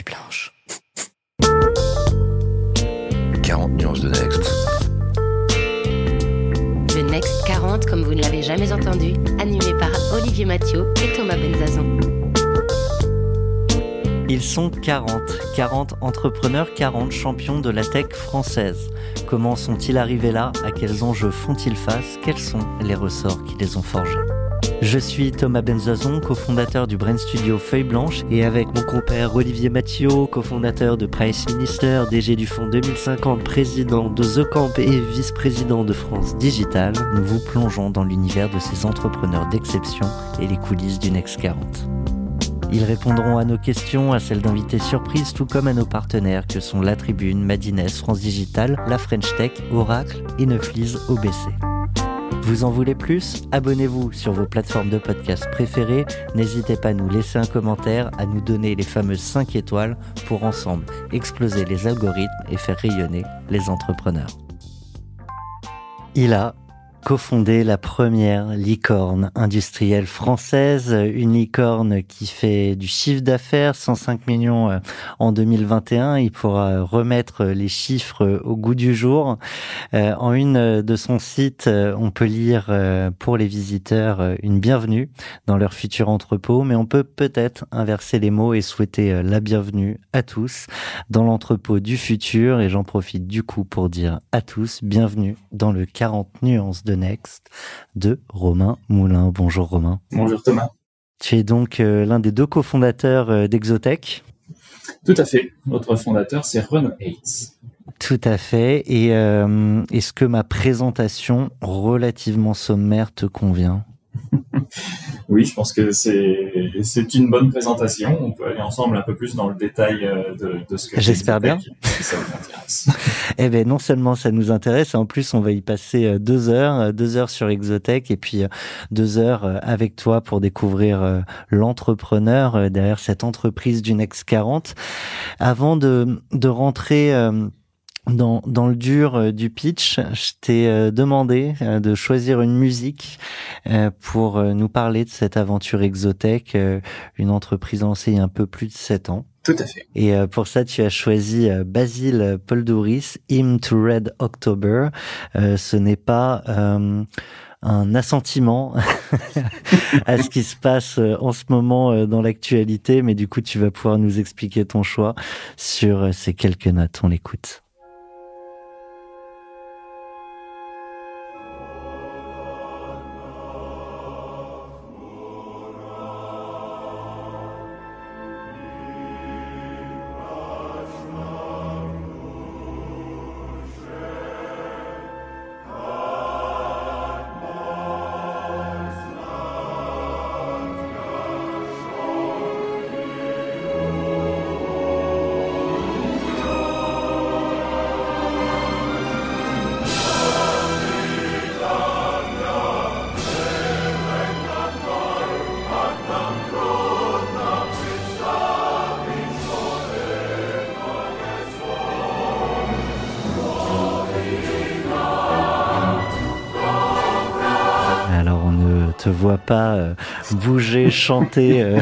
blanche. 40 nuances de Next. Le Next 40, comme vous ne l'avez jamais entendu, animé par Olivier Mathieu et Thomas Benzazon. Ils sont 40 entrepreneurs, 40 champions de la tech française. Comment sont-ils arrivés là? À quels enjeux font-ils face? Quels sont les ressorts qui les ont forgés? Je suis Thomas Benzazon, cofondateur du Brain Studio Feuille Blanche, et avec mon compère Olivier Mathieu, cofondateur de Price Minister, DG du Fonds 2050, président de The Camp et vice-président de France Digital, nous vous plongeons dans l'univers de ces entrepreneurs d'exception et les coulisses du Next 40. Ils répondront à nos questions, à celles d'invités surprises, tout comme à nos partenaires que sont La Tribune, Madines, France Digital, La French Tech, Oracle et Neuflis OBC. Vous en voulez plus? Abonnez-vous sur vos plateformes de podcast préférées. N'hésitez pas à nous laisser un commentaire, à nous donner les fameuses 5 étoiles pour ensemble exploser les algorithmes et faire rayonner les entrepreneurs. Il a cofondé la première licorne industrielle française, une licorne qui fait du chiffre d'affaires, 105 millions en 2021. Il pourra remettre les chiffres au goût du jour. En une de son site, on peut lire pour les visiteurs une bienvenue dans leur futur entrepôt, mais on peut peut-être inverser les mots et souhaiter la bienvenue à tous dans l'entrepôt du futur. Et j'en profite du coup pour dire à tous, bienvenue dans le 40 nuances de Next de Romain Moulin. Bonjour Romain. Bonjour Thomas. Tu es donc l'un des 2 cofondateurs d'Exotech. Tout à fait. Notre fondateur, c'est Renaud Hayes. Tout à fait. Et est-ce que ma présentation relativement sommaire te convient? Oui, je pense que c'est une bonne présentation. On peut aller ensemble un peu plus dans le détail de ce que j'espère bien. Si ça vous intéresse. Eh ben non seulement ça nous intéresse, en plus on va y passer 2 heures sur Exotech et puis 2 heures avec toi pour découvrir l'entrepreneur derrière cette entreprise du Next 40. Avant de rentrer dans le dur du pitch, je t'ai demandé de choisir une musique pour nous parler de cette aventure Exotech, une entreprise lancée il y a un peu plus de 7 ans. Tout à fait. Et pour ça, tu as choisi Basile Poledouris, Hymn to Red October. Ce n'est pas un assentiment à ce qui se passe en ce moment dans l'actualité, mais du coup, tu vas pouvoir nous expliquer ton choix sur ces quelques notes. On l'écoute. Te vois pas bouger, chanter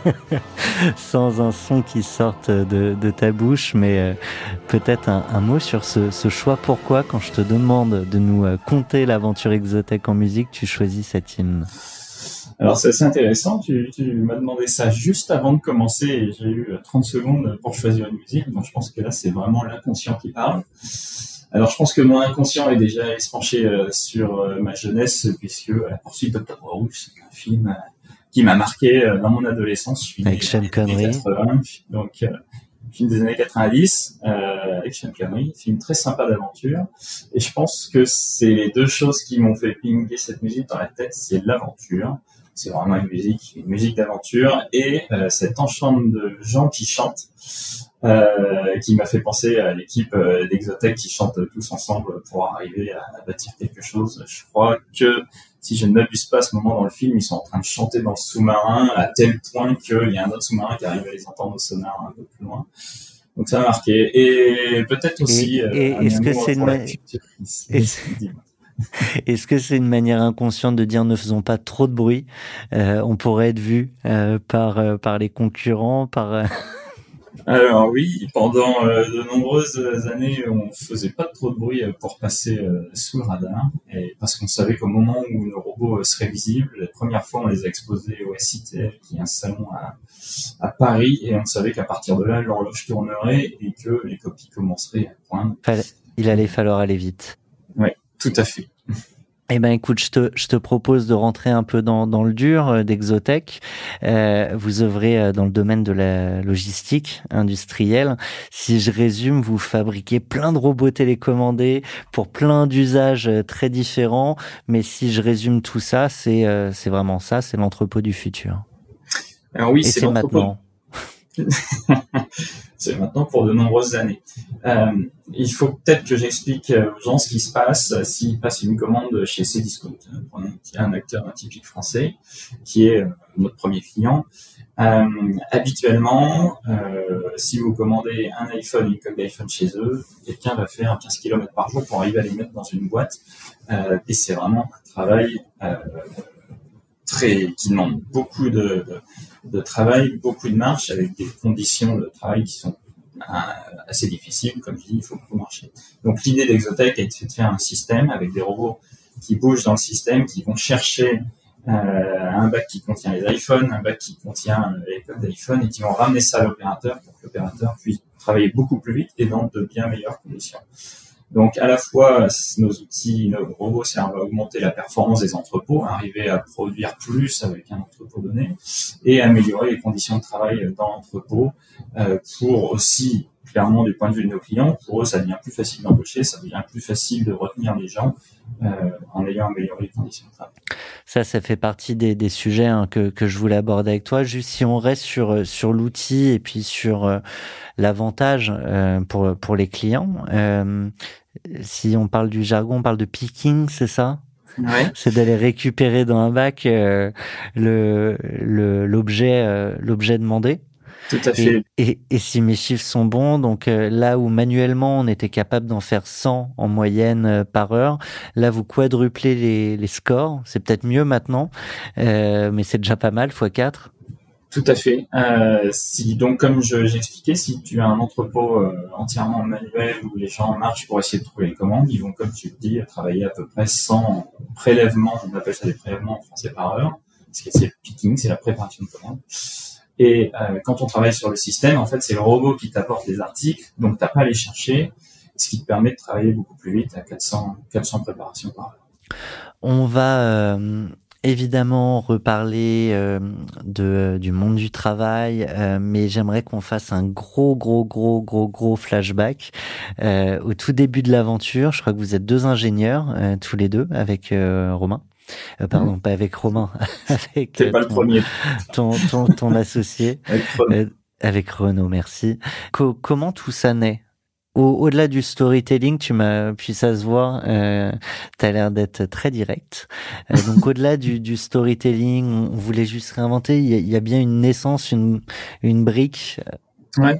sans un son qui sorte de ta bouche, mais peut-être un mot sur ce choix. Pourquoi, quand je te demande de nous conter l'aventure Exotech en musique, tu choisis cet hymne? Alors c'est assez intéressant, tu m'as demandé ça juste avant de commencer et j'ai eu 30 secondes pour choisir une musique, donc je pense que là c'est vraiment l'inconscient qui parle. Alors, je pense que mon inconscient est déjà allé se pencher sur ma jeunesse, puisque La poursuite d'Octobre Rouge, c'est un film qui m'a marqué dans mon adolescence. Je suis avec Sean Connery. 80, donc film des années 90, avec Sean Connery, film très sympa d'aventure. Et je pense que c'est les 2 choses qui m'ont fait pinguer cette musique dans la tête, c'est l'aventure. C'est vraiment une musique d'aventure, et cet ensemble de gens qui chantent. Qui m'a fait penser à l'équipe d'Exotech qui chante tous ensemble pour arriver à bâtir quelque chose. Je crois que, si je ne m'abuse pas, à ce moment dans le film, ils sont en train de chanter dans le sous-marin à tel point qu'il y a un autre sous-marin qui arrive à les entendre au sonar un peu plus loin. Donc ça m'a marqué. Et peut-être aussi est-ce que c'est est-ce que c'est une manière inconsciente de dire ne faisons pas trop de bruit, on pourrait être vu par les concurrents, par Alors oui, pendant de nombreuses années, on faisait pas trop de bruit pour passer sous le radar, et parce qu'on savait qu'au moment où nos robots seraient visibles, la première fois on les a exposés au SITL, qui est un salon à Paris, et on savait qu'à partir de là, l'horloge tournerait et que les copies commenceraient à poindre. Il allait falloir aller vite. Oui, tout à fait. Eh ben, écoute, je te propose de rentrer un peu dans le dur d'Exotech. Vous œuvrez dans le domaine de la logistique industrielle. Si je résume, vous fabriquez plein de robots télécommandés pour plein d'usages très différents. Mais si je résume tout ça, c'est vraiment ça, c'est l'entrepôt du futur. Alors oui, et c'est maintenant. C'est maintenant pour de nombreuses années. Il faut peut-être que j'explique aux gens ce qui se passe s'ils passent une commande chez Cdiscount, qui est un acteur typique français, qui est notre premier client. Habituellement, si vous commandez un iPhone, une coque d'iPhone chez eux, quelqu'un va faire 15 km par jour pour arriver à les mettre dans une boîte. Et c'est vraiment un travail qui demande beaucoup de travail, beaucoup de marche, avec des conditions de travail qui sont assez difficiles. Comme je dis, il faut beaucoup marcher. Donc l'idée d'Exotech a été de faire un système avec des robots qui bougent dans le système, qui vont chercher un bac qui contient les iPhones, un bac qui contient les coques d'iPhone, et qui vont ramener ça à l'opérateur pour que l'opérateur puisse travailler beaucoup plus vite et dans de bien meilleures conditions. Donc, à la fois, nos outils, nos robots servent à augmenter la performance des entrepôts, arriver à produire plus avec un entrepôt donné, et améliorer les conditions de travail dans l'entrepôt, pour aussi, clairement, du point de vue de nos clients, pour eux, ça devient plus facile d'embaucher, ça devient plus facile de retenir les gens, en ayant amélioré les conditions de travail. Ça fait partie des sujets que je voulais aborder avec toi. Juste si on reste sur l'outil et puis sur l'avantage pour les clients. Si on parle du jargon, on parle de picking, c'est ça? Ouais. C'est d'aller récupérer dans un bac l'objet demandé. Tout à fait. Et si mes chiffres sont bons, donc là où manuellement on était capable d'en faire 100 en moyenne par heure, là vous quadruplez les scores. C'est peut-être mieux maintenant, mais c'est déjà pas mal, x4. Tout à fait. Donc, comme j'expliquais, si tu as un entrepôt entièrement manuel où les gens marchent pour essayer de trouver les commandes, ils vont, comme tu le dis, travailler à peu près 100 prélèvements, on appelle ça des prélèvements en français par heure, parce que c'est picking, c'est la préparation de commandes. Et quand on travaille sur le système, en fait, c'est le robot qui t'apporte les articles, donc t'as pas à les chercher, ce qui te permet de travailler beaucoup plus vite à 400 préparations par heure. On va évidemment reparler du monde du travail, mais j'aimerais qu'on fasse un gros flashback au tout début de l'aventure. Je crois que vous êtes deux ingénieurs, tous les deux, avec Romain. Pardon, pas avec Romain, avec pas le premier. ton associé, avec Renaud, merci. Comment tout ça naît? Au-delà du storytelling, puis ça se voit, t'as l'air d'être très direct. Donc au-delà du storytelling, on voulait juste réinventer. Il y a bien une naissance, une brique. Ouais.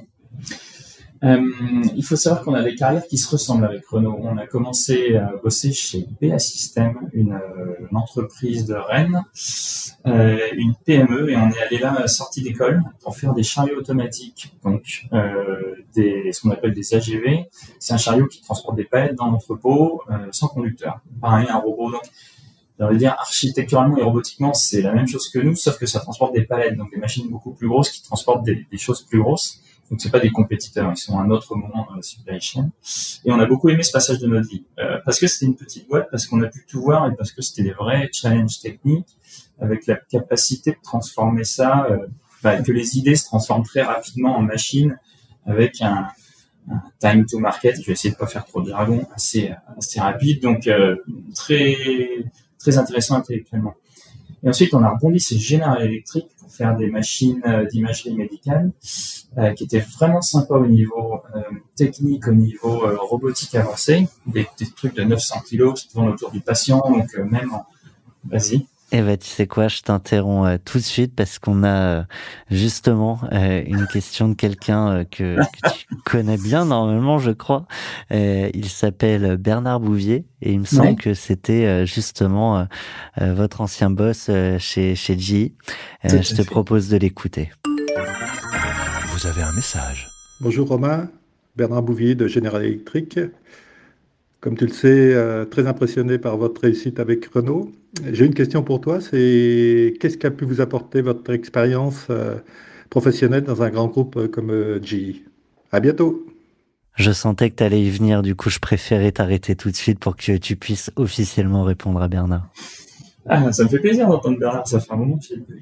Il faut savoir qu'on a des carrières qui se ressemblent avec Renaud. On a commencé à bosser chez BA System, une entreprise de Rennes, une PME, et on est allé là sorti d'école pour faire des chariots automatiques, donc ce qu'on appelle des AGV. C'est un chariot qui transporte des palettes dans l'entrepôt sans conducteur. Pareil, un robot. Donc, on va dire architecturalement et robotiquement, c'est la même chose que nous, sauf que ça transporte des palettes, donc des machines beaucoup plus grosses qui transportent des choses plus grosses. Donc c'est pas des compétiteurs, ils sont à un autre moment dans la supply chain. Et on a beaucoup aimé ce passage de notre vie, parce que c'était une petite boîte, parce qu'on a pu tout voir et parce que c'était des vrais challenges techniques, avec la capacité de transformer ça, que les idées se transforment très rapidement en machines, avec un time to market. Je vais essayer de pas faire trop de jargon, assez rapide, donc très intéressant intellectuellement. Et ensuite, on a rebondi chez General Electric pour faire des machines d'imagerie médicale, qui étaient vraiment sympas au niveau technique, au niveau robotique avancé, des trucs de 900 kilos qui tournent autour du patient, donc Vas-y. Eh ben, tu sais quoi, je t'interromps tout de suite parce qu'on a justement une question de quelqu'un que tu connais bien normalement, je crois. Il s'appelle Bernard Bouvier et il me semble que c'était justement votre ancien boss chez GE. Je te propose de l'écouter. Vous avez un message. Bonjour Romain, Bernard Bouvier de General Electric. Comme tu le sais, très impressionné par votre réussite avec Renault. J'ai une question pour toi, c'est qu'est-ce qu'a pu vous apporter votre expérience professionnelle dans un grand groupe comme GE? À bientôt. Je sentais que tu allais y venir, du coup je préférais t'arrêter tout de suite pour que tu puisses officiellement répondre à Bernard. Ah, ça me fait plaisir d'entendre Bernard, ça fait un moment que je l'ai vu.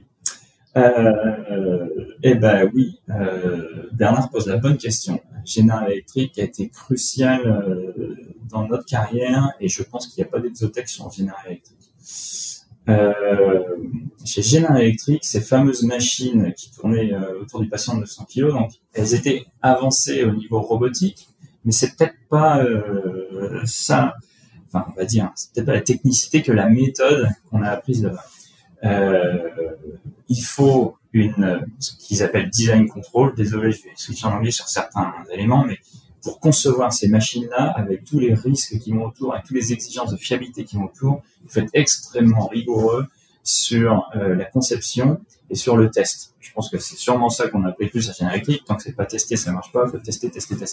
Oui, Bernard pose la bonne question. General Electric a été crucial dans notre carrière et je pense qu'il n'y a pas d'exotech sur General Electric. Chez General Electric, ces fameuses machines qui tournaient autour du patient de 900 kg, donc elles étaient avancées au niveau robotique, mais c'est peut-être pas ça. Enfin, on va dire, c'est peut-être pas la technicité que la méthode qu'on a apprise là-bas. Il faut ce qu'ils appellent design control. Désolé, je vais switcher en anglais sur certains éléments, mais pour concevoir ces machines-là, avec tous les risques qui vont autour, avec toutes les exigences de fiabilité qui vont autour, il faut être extrêmement rigoureux sur la conception et sur le test. Je pense que c'est sûrement ça qu'on a appris plus à General Electric. Tant que c'est pas testé, ça marche pas. Il faut tester.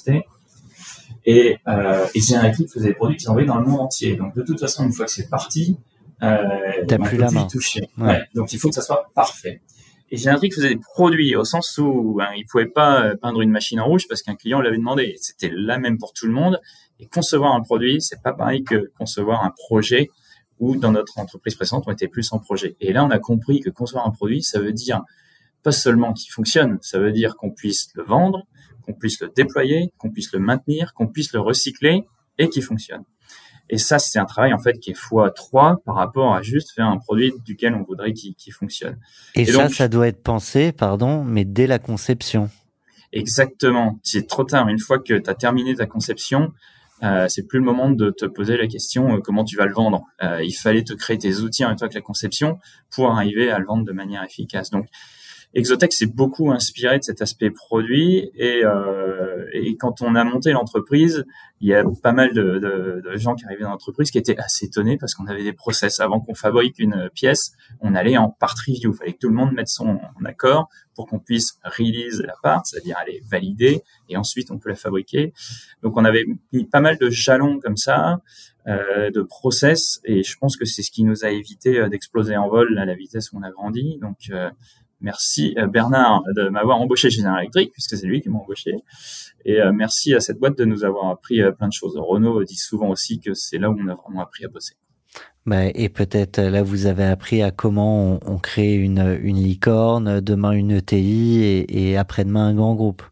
Et General Electric faisait des produits qu'ils envoyaient dans le monde entier. Donc de toute façon, une fois que c'est parti, T'as plus la main. Toucher. Ouais. Donc il faut que ça soit parfait. Et General Electric faisait des produits au sens où il pouvait pas peindre une machine en rouge parce qu'un client l'avait demandé. C'était la même pour tout le monde. Et concevoir un produit, c'est pas pareil que concevoir un projet où dans notre entreprise précédente, on était plus en projet. Et là, on a compris que concevoir un produit, ça veut dire pas seulement qu'il fonctionne, ça veut dire qu'on puisse le vendre, qu'on puisse le déployer, qu'on puisse le maintenir, qu'on puisse le recycler et qu'il fonctionne. Et ça, c'est un travail en fait qui est x3 par rapport à juste faire un produit duquel on voudrait qu'il fonctionne. Et ça, donc, ça doit être pensé, mais dès la conception. Exactement. C'est trop tard. Une fois que tu as terminé ta conception, c'est plus le moment de te poser la question comment tu vas le vendre. Il fallait te créer tes outils en même temps que la conception pour arriver à le vendre de manière efficace. Donc, Exotech s'est beaucoup inspiré de cet aspect produit et quand on a monté l'entreprise, il y a pas mal de gens qui arrivaient dans l'entreprise qui étaient assez étonnés parce qu'on avait des process. Avant qu'on fabrique une pièce, on allait en part review. Il fallait que tout le monde mette son accord pour qu'on puisse release la part, c'est-à-dire aller valider et ensuite on peut la fabriquer. Donc on avait mis pas mal de jalons comme ça, de process et je pense que c'est ce qui nous a évité d'exploser en vol à la vitesse où on a grandi. Donc merci Bernard de m'avoir embauché chez General Electric, puisque c'est lui qui m'a embauché. Et merci à cette boîte de nous avoir appris plein de choses. Renault dit souvent aussi que c'est là où on a vraiment appris à bosser. Et peut-être là, vous avez appris à comment on crée une licorne, demain une ETI et après-demain un grand groupe.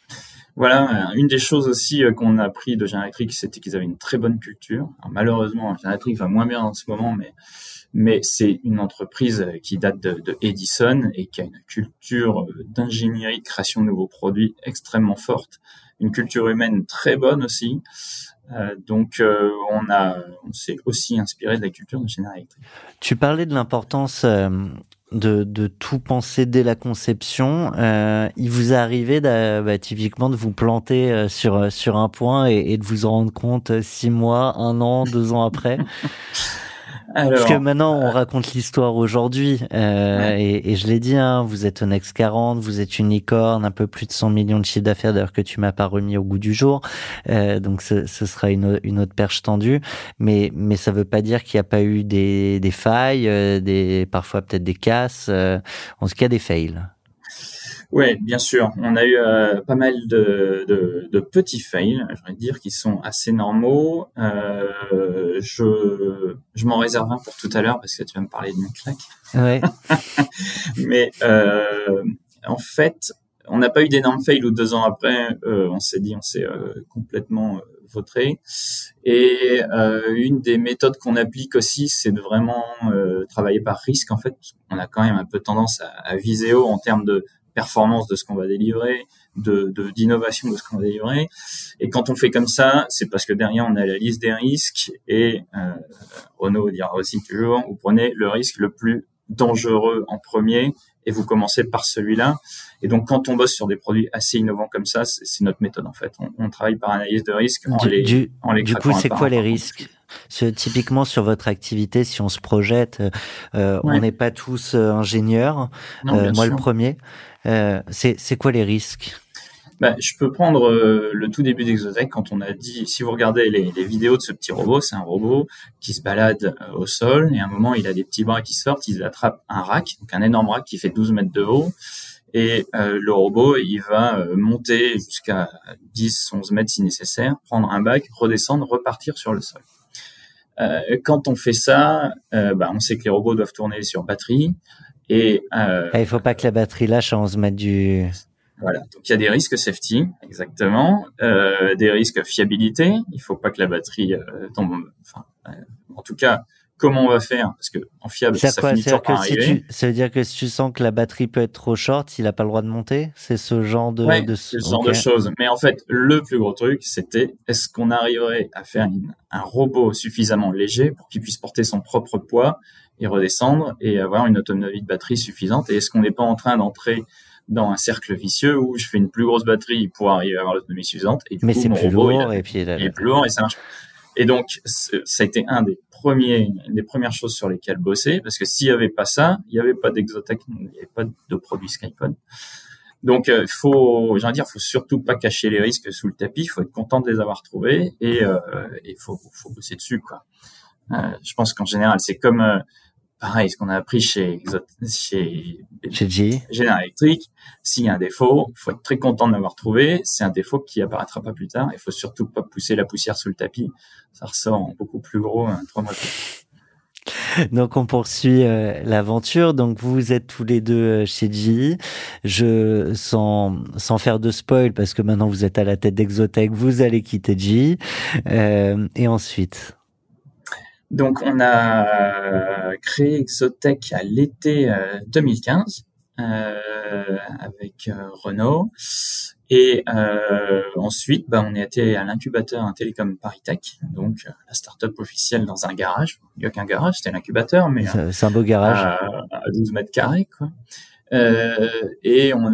Voilà, une des choses aussi qu'on a appris de General Electric, c'était qu'ils avaient une très bonne culture. Alors, malheureusement, General Electric va moins bien en ce moment, mais c'est une entreprise qui date de Edison et qui a une culture d'ingénierie, de création de nouveaux produits extrêmement forte, une culture humaine très bonne aussi. Donc on s'est aussi inspiré de la culture de General Electric. Tu parlais de l'importance de tout penser dès la conception. Il vous est arrivé typiquement de vous planter sur un point et de vous en rendre compte 6 mois, 1 an, 2 ans après? Alors, parce que maintenant on raconte l'histoire aujourd'hui et je l'ai dit, vous êtes un ex-40, vous êtes une licorne, un peu plus de 100 millions de chiffre d'affaires d'ailleurs que tu m'as pas remis au goût du jour, donc ce sera une autre perche tendue, mais ça veut pas dire qu'il n'y a pas eu des failles, parfois peut-être des casses, en tout cas des fails. Ouais, bien sûr. On a eu pas mal de petits fails, je vais dire, qui sont assez normaux. Je m'en réserve un pour tout à l'heure parce que tu vas me parler de mon claque. Ouais. Mais en fait, on n'a pas eu d'énormes fails où 2 ans après, on s'est complètement vautré. Et une des méthodes qu'on applique aussi, c'est de vraiment travailler par risque. En fait, on a quand même un peu tendance à viser haut en termes de performance de ce qu'on va délivrer, d'innovation de ce qu'on va délivrer. Et quand on fait comme ça, c'est parce que derrière, on a la liste des risques et Renaud dira aussi toujours, vous prenez le risque le plus dangereux en premier et vous commencez par celui-là. Et donc, quand on bosse sur des produits assez innovants comme ça, c'est notre méthode en fait. On travaille par analyse de risque en les Du coup, c'est quoi les risques? Typiquement sur votre activité, si on se projette, on n'est pas tous ingénieurs. Non, moi, sûr. le premier. C'est quoi les risques? Je peux prendre le tout début d'Exotech quand on a dit, si vous regardez les vidéos de ce petit robot, c'est un robot qui se balade au sol et à un moment il a des petits bras qui sortent, il attrape un rack, donc un énorme rack qui fait 12 mètres de haut et le robot il va monter jusqu'à 10-11 mètres si nécessaire, prendre un bac, redescendre, repartir sur le sol. Quand on fait ça, on sait que les robots doivent tourner sur batterie et il faut pas que la batterie lâche à 11 mètres du... Voilà, donc il y a des risques safety, exactement, des risques fiabilité. Il faut pas que la batterie tombe. En tout cas, comment on va faire? Parce que en fiable, ça finit toujours par arriver. Ça veut dire que si tu sens que la batterie peut être trop short, il a pas le droit de monter. C'est ce genre de. C'est ce genre de choses. Mais en fait, le plus gros truc, c'était est-ce qu'on arriverait à faire un robot suffisamment léger pour qu'il puisse porter son propre poids et redescendre et avoir une autonomie de batterie suffisante? Et est-ce qu'on n'est pas en train d'entrer dans un cercle vicieux où je fais une plus grosse batterie pour arriver à avoir l'autonomie suffisante et du coup, mon robot, il est plus lourd et ça marche. Et donc, ça a été des premières choses sur lesquelles bosser, parce que s'il y avait pas ça, il y avait pas d'Exotech, il y avait pas de produit Skypod. Donc, faut surtout pas cacher les risques sous le tapis, il faut être content de les avoir trouvés et faut bosser dessus, quoi. Je pense qu'en général, c'est comme, pareil, ce qu'on a appris chez General Electric, s'il y a un défaut, il faut être très content de l'avoir trouvé. C'est un défaut qui apparaîtra pas plus tard. Il faut surtout pas pousser la poussière sous le tapis. Ça ressort en beaucoup plus gros 3 mois plus tard. Donc on poursuit l'aventure. Donc vous êtes tous les deux chez GE. Sans faire de spoil, parce que maintenant vous êtes à la tête d'Exotech, vous allez quitter GE. Et ensuite... Donc, on a créé Exotech à l'été 2015 avec Renault. Et ensuite, on est été à l'incubateur Télécom Paris Tech, donc la start-up officielle dans un garage. Il n'y a qu'un garage, c'était l'incubateur, mais c'est un beau garage à 12 mètres carrés, quoi. Et on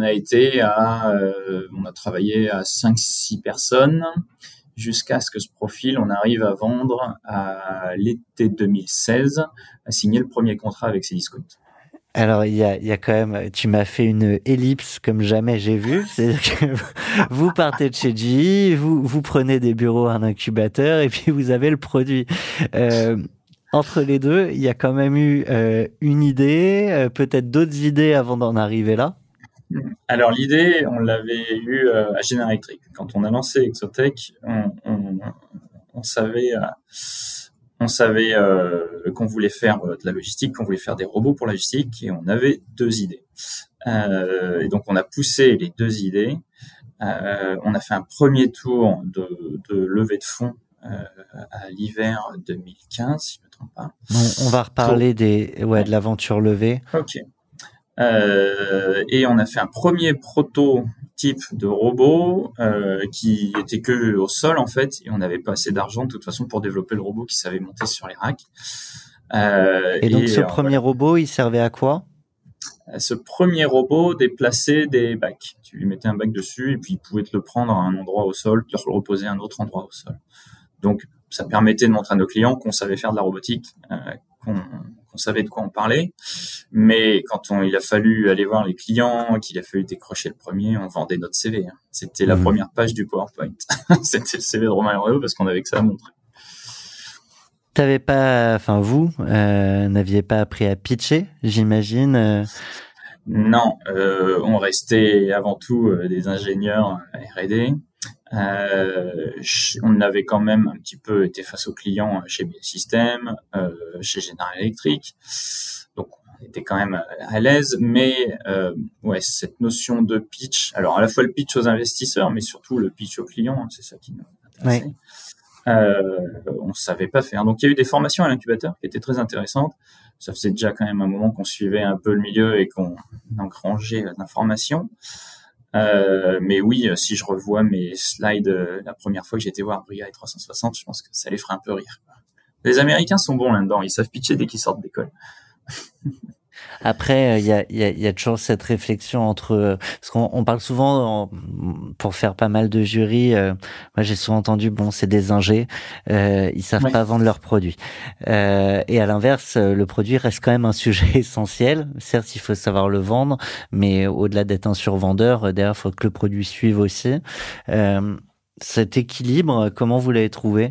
a travaillé à 5-6 personnes. Jusqu'à ce que ce profil, on arrive à vendre à l'été 2016, à signer le premier contrat avec Cdiscount. Alors, il y a quand même, tu m'as fait une ellipse comme jamais j'ai vu. C'est-à-dire que vous partez de chez GE, vous prenez des bureaux, un incubateur, et puis vous avez le produit. Entre les deux, il y a quand même eu une idée, peut-être d'autres idées avant d'en arriver là. Alors l'idée, on l'avait eue à General Electric. Quand on a lancé Exotech, on savait qu'on voulait faire de la logistique, qu'on voulait faire des robots pour la logistique, et on avait 2 idées. Et donc on a poussé les 2 idées. On a fait un premier tour de levée de fonds à l'hiver 2015, si je ne me trompe pas. On va reparler de l'aventure levée. Ok. Et on a fait un premier prototype de robot qui était que au sol en fait, et on n'avait pas assez d'argent de toute façon pour développer le robot qui savait monter sur les racks. Et donc ce premier robot, il servait à quoi? Ce premier robot déplaçait des bacs. Tu lui mettais un bac dessus et puis il pouvait te le prendre à un endroit au sol, te le reposer à un autre endroit au sol. Donc ça permettait de montrer à nos clients qu'on savait faire de la robotique, qu'on savait de quoi on parlait. Mais quand il a fallu aller voir les clients, qu'il a fallu décrocher le premier, on vendait notre CV. C'était la première page du PowerPoint. C'était le CV de Romain Herrero parce qu'on avait que ça à montrer. Vous n'aviez pas appris à pitcher, j'imagine. Non, on restait avant tout des ingénieurs R&D. On avait quand même un petit peu été face aux clients chez BL Systems, chez General Electric, donc on était quand même à l'aise, mais cette notion de pitch, alors à la fois le pitch aux investisseurs, mais surtout le pitch aux clients, c'est ça qui nous intéressait. On savait pas faire. Donc il y a eu des formations à l'incubateur qui étaient très intéressantes. Ça faisait déjà quand même un moment qu'on suivait un peu le milieu et qu'on engrangeait d'informations. Mais oui, si je revois mes slides la première fois que j'étais voir Brigade 360, je pense que ça les ferait un peu rire. Les Américains sont bons là-dedans, ils savent pitcher dès qu'ils sortent d'école. Après, il y a toujours cette réflexion entre, parce qu'on parle souvent pour faire pas mal de jurys. Moi, j'ai souvent entendu, bon, c'est des ingés, ils savent pas vendre leurs produits. Et à l'inverse, le produit reste quand même un sujet essentiel. Certes, il faut savoir le vendre, mais au-delà d'être un survendeur, derrière, il faut que le produit suive aussi. Cet équilibre, comment vous l'avez trouvé?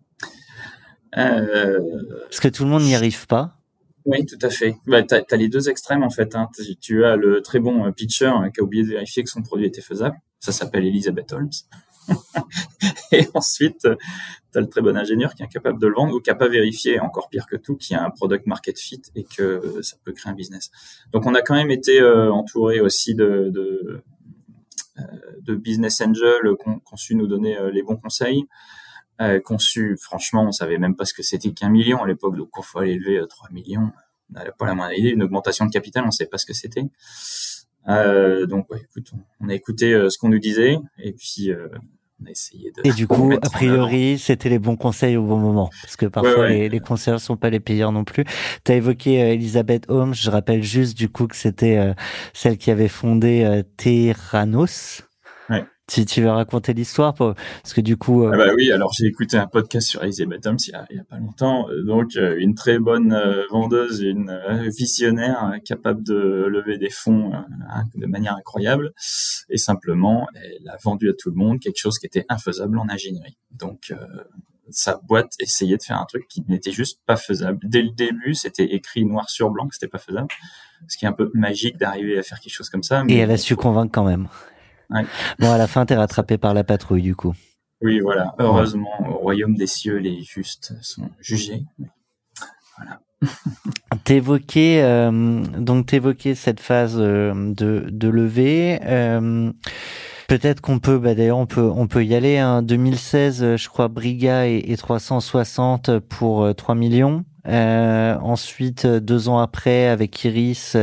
Parce que tout le monde n'y arrive pas. Oui, tout à fait. Bah, t'as les deux extrêmes en fait. Hein. Tu as le très bon pitcher qui a oublié de vérifier que son produit était faisable. Ça s'appelle Elizabeth Holmes. Et ensuite, t'as le très bon ingénieur qui est incapable de le vendre ou qui n'a pas vérifié, encore pire que tout, qui a un product market fit et que ça peut créer un business. Donc, on a quand même été entouré aussi de business angels qui ont su nous donner les bons conseils. Franchement, on savait même pas ce que c'était qu'1 million à l'époque, donc il faut aller lever 3 millions. On n'avait pas la moindre idée. Une augmentation de capital, on savait pas ce que c'était. Donc, écoute, on a écouté ce qu'on nous disait, et puis on a essayé de. Et du coup, a priori, c'était les bons conseils au bon moment, parce que parfois les conseils sont pas les payeurs non plus. T'as évoqué Elizabeth Holmes. Je rappelle juste du coup que c'était celle qui avait fondé Theranos. Ouais. Tu veux raconter l'histoire parce que du coup oui, alors j'ai écouté un podcast sur Elizabeth Holmes il y a pas longtemps, donc une très bonne vendeuse, une visionnaire capable de lever des fonds de manière incroyable, et simplement elle a vendu à tout le monde quelque chose qui était infaisable en ingénierie. Donc sa boîte essayait de faire un truc qui n'était juste pas faisable. Dès le début, c'était écrit noir sur blanc que c'était pas faisable, ce qui est un peu magique d'arriver à faire quelque chose comme ça. Et elle a su convaincre quand même. Ouais. Bon, à la fin, t'es rattrapé par la patrouille, du coup. Oui, voilà. Heureusement, au royaume des cieux, les justes sont jugés. Voilà. T'évoquais cette phase de levée. Peut-être qu'on peut, d'ailleurs, on peut y aller. Hein. 2016, je crois, Briga et 360 pour 3 millions. Ensuite, 2 ans après, avec Iris,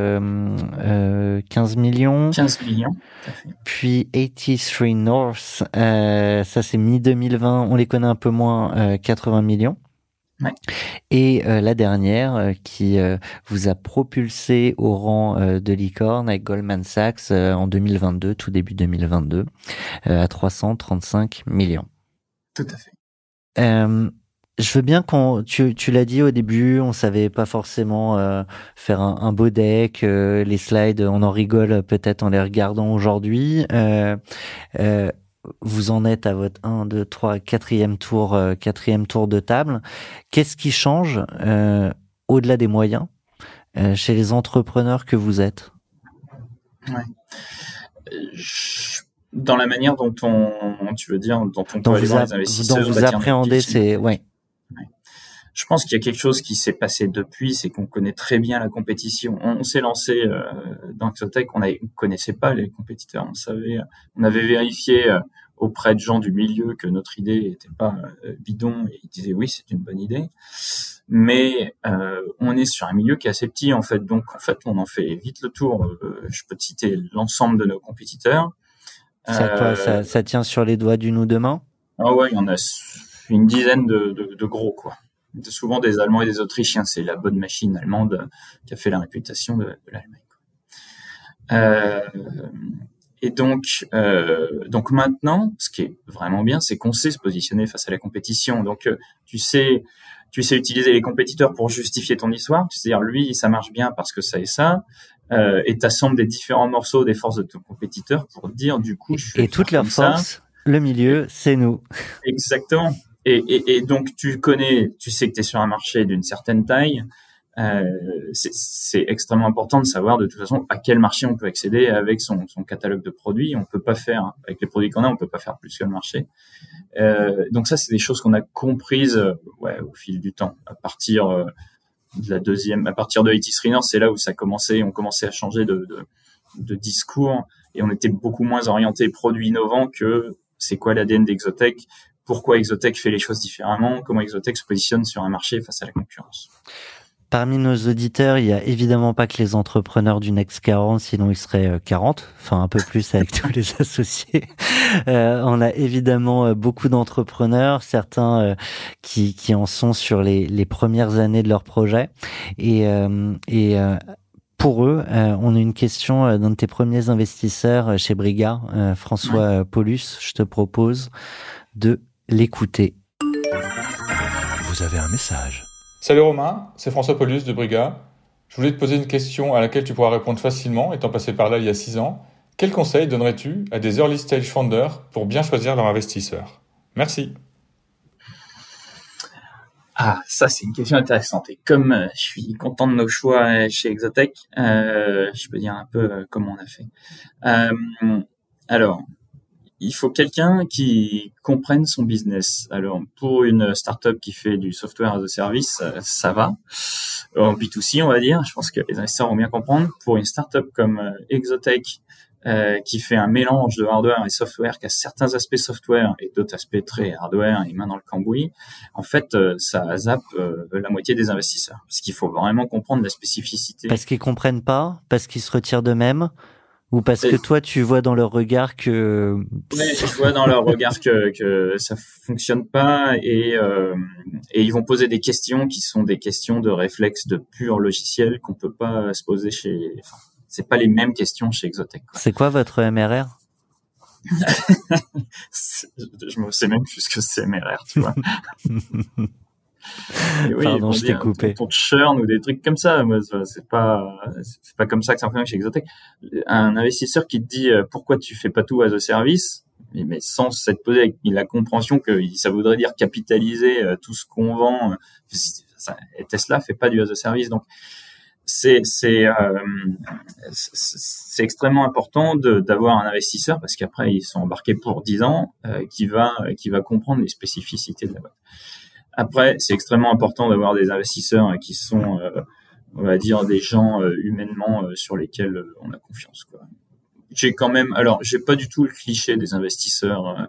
15 millions. 15 millions. Puis 83 North, ça c'est mi-2020, on les connaît un peu moins, 80 millions. Ouais. Et la dernière qui vous a propulsé au rang de licorne avec Goldman Sachs en 2022, tout début 2022, à 335 millions. Tout à fait. Je veux bien tu l'as dit au début, on savait pas forcément faire un beau deck, les slides, on en rigole peut-être en les regardant aujourd'hui. Vous en êtes à votre 1, 2, 3, quatrième tour de table. Qu'est-ce qui change au-delà des moyens chez les entrepreneurs que vous êtes? Dans la manière dont on peut aller voir les investisseurs, dont vous appréhendez, c'est Je pense qu'il y a quelque chose qui s'est passé depuis, c'est qu'on connaît très bien la compétition. On s'est lancé dans Exotech, on connaissait pas les compétiteurs, on avait vérifié auprès de gens du milieu que notre idée était pas bidon, et ils disaient oui, c'est une bonne idée. Mais on est sur un milieu qui est assez petit en fait, donc en fait on en fait vite le tour. Je peux te citer l'ensemble de nos compétiteurs. Ça tient sur les doigts d'une ou deux mains? Ah ouais, il y en a une dizaine de gros quoi. Souvent des Allemands et des Autrichiens, c'est la bonne machine allemande qui a fait la réputation de l'Allemagne. Et donc maintenant, ce qui est vraiment bien, c'est qu'on sait se positionner face à la compétition. Donc tu sais utiliser les compétiteurs pour justifier ton histoire. C'est-à-dire lui, ça marche bien parce que ça et ça. Et t'assembles des différents morceaux des forces de ton compétiteur pour dire du coup. Et toutes leurs forces, le milieu, c'est nous. Exactement. Et donc tu sais que tu es sur un marché d'une certaine taille. C'est extrêmement important de savoir de toute façon à quel marché on peut accéder avec son catalogue de produits. On peut pas faire avec les produits qu'on a, on peut pas faire plus que le marché. Donc ça, c'est des choses qu'on a comprises au fil du temps. À partir de 83 North, c'est là où on commençait à changer de discours, et on était beaucoup moins orienté produits innovants que c'est quoi l'ADN d'Exotech. Pourquoi Exotech fait les choses différemment, comment Exotech se positionne sur un marché face à la concurrence. parmi nos auditeurs, il y a évidemment pas que les entrepreneurs du Next 40, sinon ils seraient 40, enfin un peu plus avec tous les associés. On a évidemment beaucoup d'entrepreneurs, certains qui en sont sur les premières années de leur projet. Et pour eux, on a une question d'un de tes premiers investisseurs chez Briga, François Paulus. Je te propose de l'écouter. Vous avez un message. Salut Romain, c'est François Paulus de Briga. Je voulais te poser une question à laquelle tu pourras répondre facilement, étant passé par là il y a 6 ans. Quel conseil donnerais-tu à des early stage founders pour bien choisir leur investisseur ? Merci. Ah, ça c'est une question intéressante. Et comme je suis content de nos choix chez Exotech, je peux dire un peu comment on a fait. Alors, il faut quelqu'un qui comprenne son business. Alors, pour une startup qui fait du software as a service, ça va. En B2C, on va dire, je pense que les investisseurs vont bien comprendre. Pour une startup comme Exotech, qui fait un mélange de hardware et software, qui a certains aspects software et d'autres aspects très hardware et main dans le cambouis, en fait, ça zappe la moitié des investisseurs. Parce qu'il faut vraiment comprendre la spécificité. Parce qu'ils comprennent pas, parce qu'ils se retirent d'eux-mêmes, ou parce que toi, tu vois dans leur regard que... Oui, je vois dans leur regard que ça fonctionne pas et ils vont poser des questions qui sont des questions de réflexe de pur logiciel qu'on peut pas se poser enfin, c'est pas les mêmes questions chez Exotech, quoi. C'est quoi votre MRR? Je me sais même plus ce que c'est MRR, tu vois. Oui, pardon, je t'ai coupé. Ton churn ou des trucs comme ça, mais c'est pas comme ça que ça fonctionne chez Exotech. Un investisseur qui te dit pourquoi tu fais pas tout as a service, mais sans s'être posé avec la compréhension que ça voudrait dire capitaliser tout ce qu'on vend. Et Tesla fait pas du as a service, donc c'est extrêmement important d'avoir un investisseur parce qu'après ils sont embarqués pour 10 ans qui va comprendre les spécificités de la boîte. Après, c'est extrêmement important d'avoir des investisseurs qui sont, on va dire, des gens humainement sur lesquels on a confiance, quoi. J'ai pas du tout le cliché des investisseurs,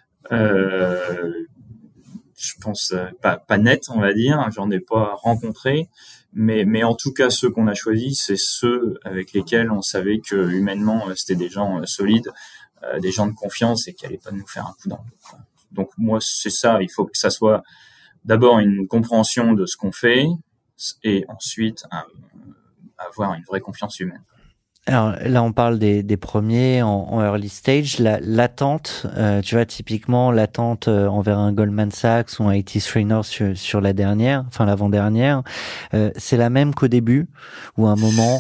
je pense pas net, on va dire. J'en ai pas rencontré, mais en tout cas ceux qu'on a choisis, c'est ceux avec lesquels on savait que humainement c'était des gens solides, des gens de confiance et qui allaient pas nous faire un coup dans le dos, quoi. Donc moi c'est ça, il faut que ça soit d'abord une compréhension de ce qu'on fait et ensuite avoir une vraie confiance humaine. Alors là, on parle des premiers en early stage. L'attente, tu vois, typiquement l'attente envers un Goldman Sachs ou un IT Trainer sur la dernière, enfin l'avant-dernière, c'est la même qu'au début, où à un moment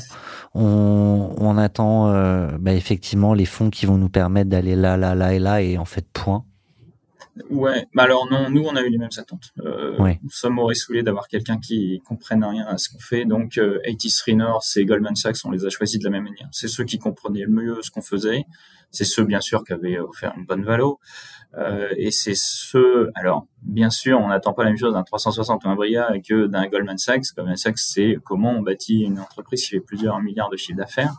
on attend effectivement les fonds qui vont nous permettre d'aller là et là et en fait point. Ouais, alors non, nous on a eu les mêmes attentes. Ouais. Nous sommes au rissoulé d'avoir quelqu'un qui comprenne rien à ce qu'on fait. Donc 80 North et Goldman Sachs, on les a choisis de la même manière. C'est ceux qui comprenaient le mieux ce qu'on faisait. C'est ceux bien sûr qui avaient offert une bonne valo. Et c'est ceux, alors bien sûr, on n'attend pas la même chose d'un 360 ou un Briga que d'un Goldman Sachs. Goldman Sachs, c'est comment on bâtit une entreprise qui fait plusieurs milliards de chiffre d'affaires.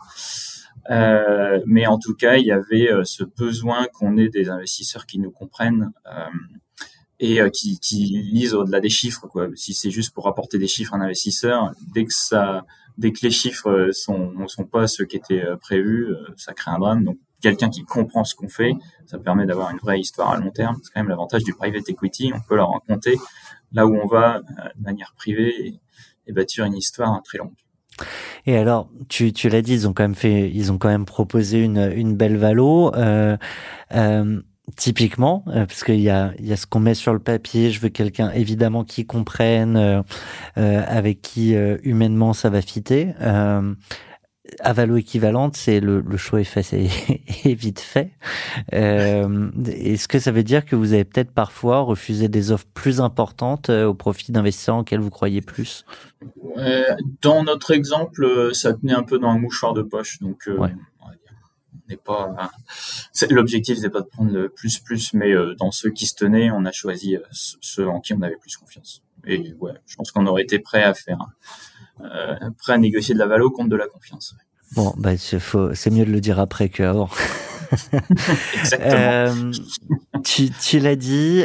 Mais en tout cas, il y avait ce besoin qu'on ait des investisseurs qui nous comprennent et qui lisent au-delà des chiffres, quoi. Si c'est juste pour apporter des chiffres à un investisseur, dès que les chiffres sont pas ceux qui étaient prévus, ça crée un drame. Donc quelqu'un qui comprend ce qu'on fait, ça permet d'avoir une vraie histoire à long terme. C'est quand même l'avantage du private equity, on peut leur raconter là où on va de manière privée et bâtir une histoire très longue. Et alors, tu l'as dit, ils ont quand même proposé une belle valo. Typiquement, parce qu'il y a ce qu'on met sur le papier. Je veux quelqu'un évidemment qui comprenne, avec qui humainement ça va fitter. À valo équivalente, c'est le choix est vite fait. Est-ce que ça veut dire que vous avez peut-être parfois refusé des offres plus importantes au profit d'investisseurs auxquels vous croyez plus? Dans notre exemple, ça tenait un peu dans un mouchoir de poche, donc ouais. On n'est pas. L'objectif c'est pas de prendre le plus, mais dans ceux qui se tenaient, on a choisi ceux en qui on avait plus confiance. Et ouais, je pense qu'on aurait été prêt à négocier de la valo contre de la confiance. Ouais. Bon, c'est mieux de le dire après qu'avant. Exactement. Tu l'as dit,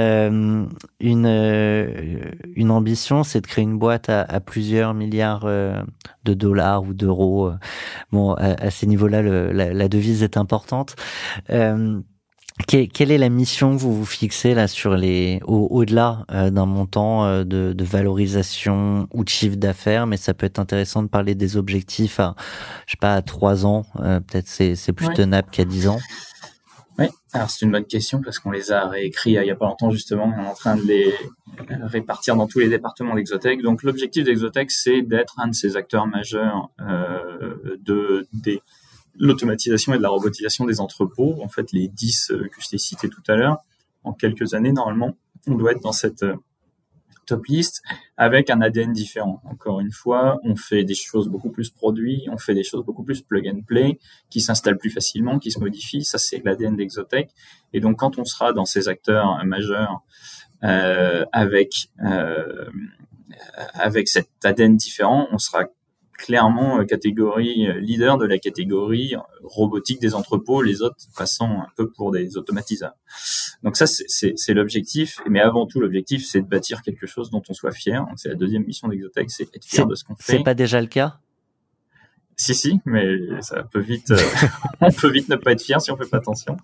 une ambition, c'est de créer une boîte à plusieurs milliards de dollars ou d'euros. Bon, à ces niveaux-là, la devise est importante. Quelle est la mission que vous vous fixez là sur au-delà d'un montant de valorisation ou de chiffre d'affaires, mais ça peut être intéressant de parler des objectifs à, je sais pas, à 3 ans, peut-être c'est plus tenable qu'à 10 ans. Oui, alors c'est une bonne question parce qu'on les a réécrits il y a pas longtemps justement, on est en train de les répartir dans tous les départements d'Exotech. Donc l'objectif d'Exotech, c'est d'être un de ces acteurs majeurs de l'automatisation et de la robotisation des entrepôts. En fait, les 10 que je t'ai cités tout à l'heure, en quelques années, normalement, on doit être dans cette top list avec un ADN différent. Encore une fois, on fait des choses beaucoup plus produits, on fait des choses beaucoup plus plug and play, qui s'installent plus facilement, qui se modifient. Ça, c'est l'ADN d'Exotech. Et donc, quand on sera dans ces acteurs majeurs avec cet ADN différent, on sera clairement catégorie leader de la catégorie robotique des entrepôts, les autres passant un peu pour des automatiseurs. Donc ça, c'est l'objectif. Mais avant tout, l'objectif, c'est de bâtir quelque chose dont on soit fier. Donc c'est la deuxième mission d'Exotech, c'est être fier de ce qu'on fait. C'est pas déjà le cas? Si, mais ça peut vite, on peut vite ne pas être fier si on fait pas attention.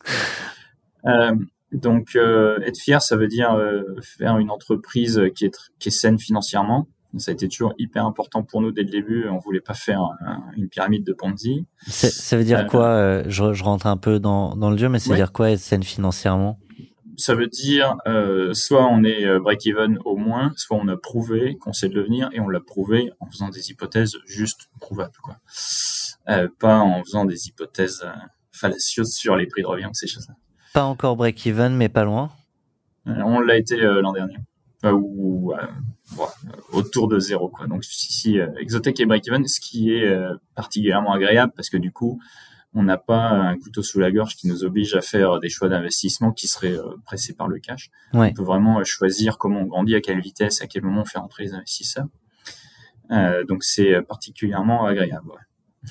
Donc être fier, ça veut dire faire une entreprise qui est saine financièrement. Ça a été toujours hyper important pour nous dès le début. On voulait pas faire une pyramide de Ponzi. Ça veut dire quoi? Je rentre un peu dans le dur, mais ça veut dire quoi être saine financièrement? Ça veut dire soit on est break-even au moins, soit on a prouvé qu'on sait le devenir, et on l'a prouvé en faisant des hypothèses juste prouvables, quoi. Pas en faisant des hypothèses fallacieuses sur les prix de revient, ces choses-là. Pas encore break-even, mais pas loin. On l'a été l'an dernier. Autour de 0, quoi. Donc si Exotech est break-even, ce qui est particulièrement agréable parce que du coup on n'a pas un couteau sous la gorge qui nous oblige à faire des choix d'investissement qui seraient pressés par le cash. Ouais. On peut vraiment choisir comment on grandit, à quelle vitesse, à quel moment on fait entrer les investisseurs. Donc c'est particulièrement agréable. Ouais.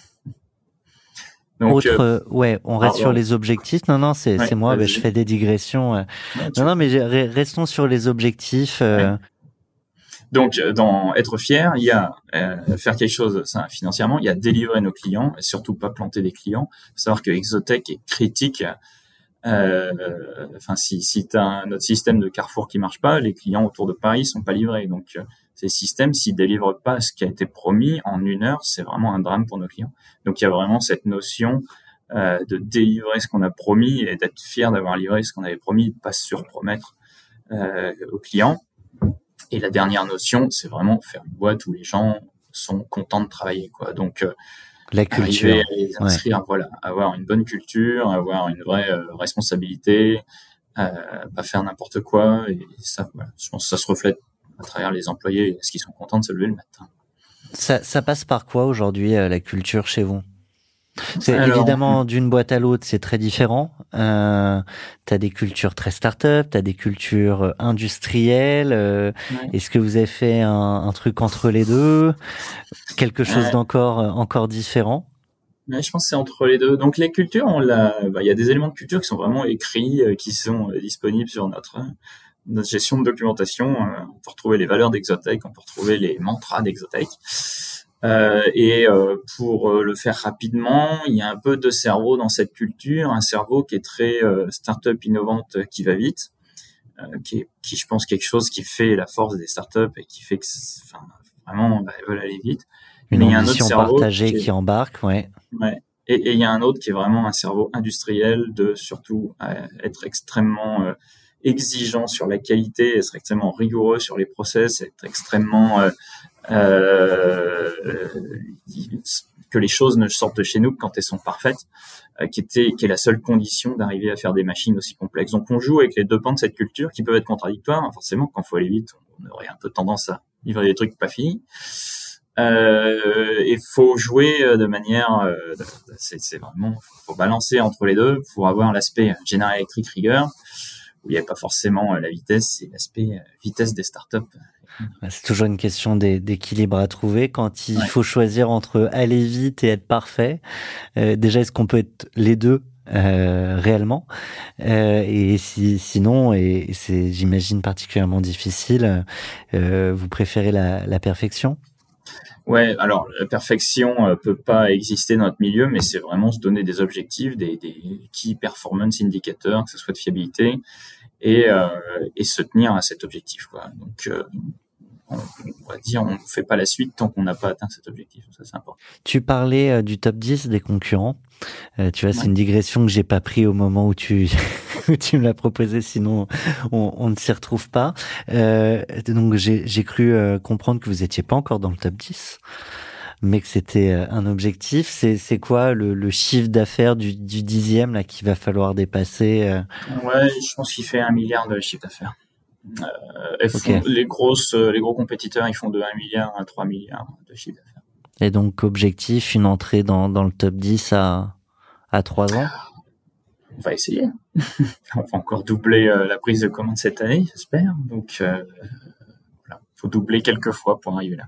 Donc, on reste sur les objectifs. Non, c'est moi, je fais des digressions. Non, mais restons sur les objectifs. Donc, dans être fier, il y a faire quelque chose financièrement, il y a délivrer nos clients et surtout pas planter des clients. Il faut savoir que Exotech est critique. Si t'as notre système de Carrefour qui marche pas, les clients autour de Paris sont pas livrés. Donc, ces systèmes, s'ils délivrent pas ce qui a été promis en 1 heure, c'est vraiment un drame pour nos clients. Donc, il y a vraiment cette notion de délivrer ce qu'on a promis et d'être fier d'avoir livré ce qu'on avait promis, de pas se surpromettre aux clients. Et la dernière notion, c'est vraiment faire une boîte où les gens sont contents de travailler, quoi. Donc, la culture, arriver à les inscrire, voilà, avoir une bonne culture, avoir une vraie responsabilité, pas faire n'importe quoi. Et ça, voilà, je pense que ça se reflète à travers les employés. Est-ce qu'ils sont contents de se lever le matin? Ça passe par quoi aujourd'hui, la culture chez vous? Évidemment, d'une boîte à l'autre, c'est très différent. T'as des cultures très start-up, t'as des cultures industrielles. Est-ce que vous avez fait un truc entre les deux? Quelque chose d'encore différent? Je pense que c'est entre les deux. Donc les cultures, il y a des éléments de culture qui sont vraiment écrits, qui sont disponibles sur notre gestion de documentation. On peut retrouver les valeurs d'Exotech, on peut retrouver les mantras d'Exotech. Pour le faire rapidement, il y a un peu de cerveau dans cette culture, un cerveau qui est très start-up innovante, qui va vite, qui je pense quelque chose qui fait la force des start-up et qui fait que vraiment elles veulent aller vite. Une ambition partagée qui embarque, ouais. Et il y a un autre qui est vraiment un cerveau industriel, de surtout être extrêmement exigeant sur la qualité, être extrêmement rigoureux sur les process, être extrêmement que les choses ne sortent de chez nous que quand elles sont parfaites, qui est la seule condition d'arriver à faire des machines aussi complexes. Donc on joue avec les deux pans de cette culture qui peuvent être contradictoires. Forcément, quand il faut aller vite, on aurait un peu tendance à livrer des trucs pas finis. Il faut jouer de manière, c'est vraiment, faut balancer entre les deux pour avoir l'aspect General Electric rigueur, où il n'y a pas forcément la vitesse, c'est l'aspect vitesse des startups. C'est toujours une question d'équilibre à trouver quand il faut choisir entre aller vite et être parfait. Déjà, est-ce qu'on peut être les deux réellement? Et sinon, et c'est, j'imagine, particulièrement difficile, vous préférez la perfection? Ouais, alors la perfection peut pas exister dans notre milieu, mais c'est vraiment se donner des objectifs, des key performance indicators, que ce soit de fiabilité, et se tenir à cet objectif, quoi. Donc on va dire, on ne fait pas la suite tant qu'on n'a pas atteint cet objectif. Ça, c'est important. Tu parlais du top 10 des concurrents. Tu vois, c'est Ouais. une digression que j'ai pas pris au moment où tu où tu me l'as proposé, sinon on ne s'y retrouve pas. Donc j'ai cru comprendre que vous étiez pas encore dans le top 10, mais que c'était un objectif. C'est quoi le chiffre d'affaires du 10e là qu'il va falloir dépasser? Ouais, je pense qu'il fait 1 milliard de chiffre d'affaires. Ok. Les gros compétiteurs, ils font de 1 milliard à 3 milliards de chiffre d'affaires. Et donc objectif, une entrée dans le top 10 à 3 ans. On va essayer. On va encore doubler la prise de commande cette année, j'espère. Donc, voilà. Faut doubler quelques fois pour arriver là.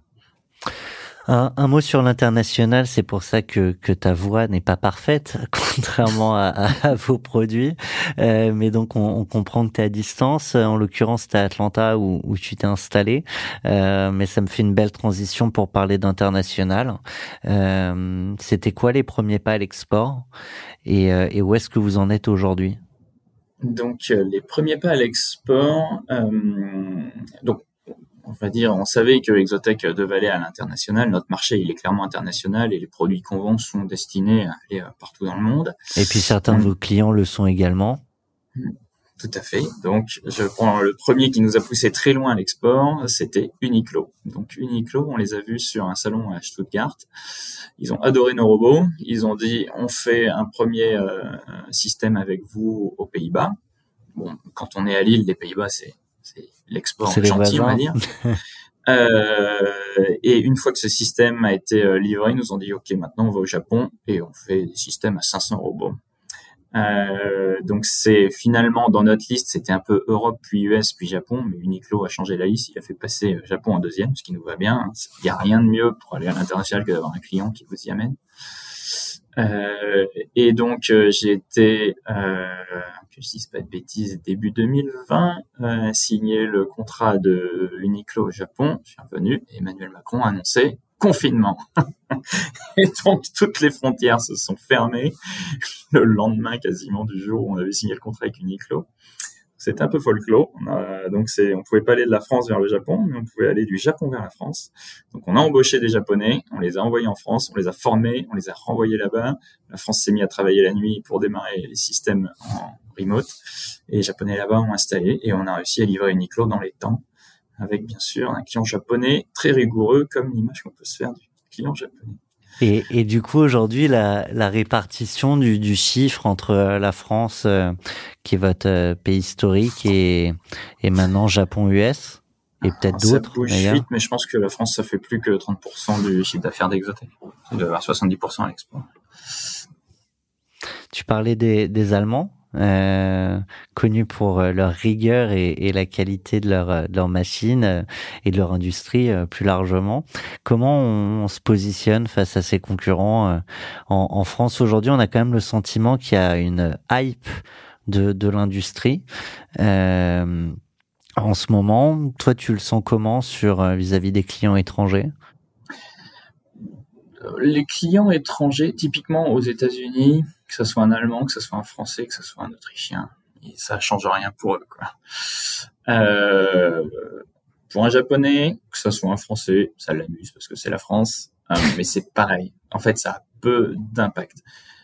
Un mot sur l'international, c'est pour ça que ta voix n'est pas parfaite, contrairement à vos produits. Mais donc on comprend que tu es à distance. En l'occurrence, tu es à Atlanta où tu t'es installé. Mais ça me fait une belle transition pour parler d'international. C'était quoi les premiers pas à l'export et où est-ce que vous en êtes aujourd'hui? Donc, les premiers pas à l'export, donc, on va dire, on savait que Exotech devait aller à l'international. Notre marché, il est clairement international et les produits qu'on vend sont destinés à aller partout dans le monde. Et puis certains de vos clients le sont également. Tout à fait. Donc, je prends le premier qui nous a poussé très loin à l'export, c'était Uniqlo. Donc, Uniqlo, on les a vus sur un salon à Stuttgart. Ils ont adoré nos robots. Ils ont dit, on fait un premier système avec vous aux Pays-Bas. Bon, quand on est à Lille, les Pays-Bas, c'est l'export C'est les gentil, on va voisins. dire. Et une fois que ce système a été livré, ils nous ont dit, OK, maintenant on va au Japon et on fait des systèmes à 500 robots. Donc c'est finalement dans notre liste, c'était un peu Europe puis US puis Japon, mais Uniqlo a changé la liste, il a fait passer Japon en deuxième, ce qui nous va bien. Il n'y a rien de mieux pour aller à l'international que d'avoir un client qui vous y amène. Et donc j'ai été, que je dise pas de bêtises, début 2020, signé le contrat de Uniqlo au Japon. Je suis revenu et Emmanuel Macron a annoncé confinement. Et donc toutes les frontières se sont fermées le lendemain quasiment du jour où on avait signé le contrat avec Uniqlo. C'était un peu folklore. Donc on pouvait pas aller de la France vers le Japon, mais on pouvait aller du Japon vers la France. Donc on a embauché des Japonais, on les a envoyés en France, on les a formés, on les a renvoyés là-bas. La France s'est mise à travailler la nuit pour démarrer les systèmes en remote. Et les Japonais là-bas ont installé et on a réussi à livrer Uniqlo dans les temps, avec bien sûr un client japonais très rigoureux, comme l'image qu'on peut se faire du client japonais. Et du coup, aujourd'hui, la répartition du chiffre entre la France, qui est votre pays historique, et maintenant Japon-US, et peut-être d'autres, Ça bouge d'ailleurs. vite, mais je pense que la France, ça fait plus que 30% du chiffre d'affaires d'Exotech. Il doit y avoir 70% à l'export. Tu parlais des Allemands, connus pour leur rigueur et la qualité de leur machine et de leur industrie plus largement. Comment on se positionne face à ces concurrents en France aujourd'hui? On a quand même le sentiment qu'il y a une hype de l'industrie. En ce moment, toi, tu le sens comment vis-à-vis des clients étrangers? Les clients étrangers, typiquement aux États-Unis, que ce soit un Allemand, que ce soit un Français, que ce soit un Autrichien, ça change rien pour eux, quoi. Pour un Japonais, que ce soit un Français, ça l'amuse parce que c'est la France, mais c'est pareil. En fait, ça a peu d'impact.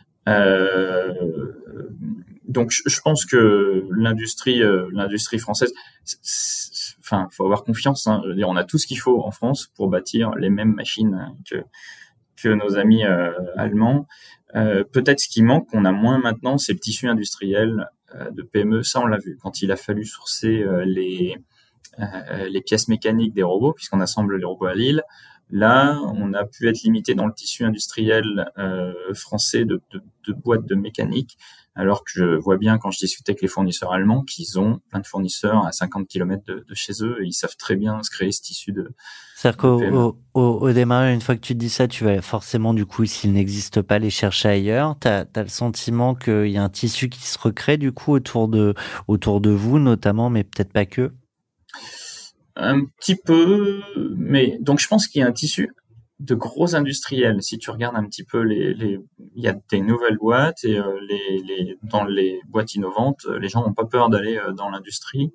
Donc, je pense que l'industrie française, enfin, faut avoir confiance. Hein. Je veux dire, on a tout ce qu'il faut en France pour bâtir les mêmes machines que nos amis allemands. Peut-être ce qui manque, qu'on a moins maintenant, c'est le tissu industriel de PME. Ça, on l'a vu quand il a fallu sourcer les pièces mécaniques des robots, puisqu'on assemble les robots à Lille. Là, on a pu être limité dans le tissu industriel français de boîtes de mécanique, Alors que je vois bien quand je discute avec les fournisseurs allemands qu'ils ont plein de fournisseurs à 50 km de chez eux et ils savent très bien se créer ce tissu de... C'est-à-dire qu'au démarrage, une fois que tu te dis ça, tu vas forcément, du coup, s'il n'existe pas, les chercher ailleurs. T'as le sentiment qu'il y a un tissu qui se recrée, du coup, autour de vous, notamment, mais peut-être pas que. Un petit peu, mais donc je pense qu'il y a un tissu de gros industriels. Si tu regardes un petit peu il y a des nouvelles boîtes et dans les boîtes innovantes, les gens n'ont pas peur d'aller dans l'industrie,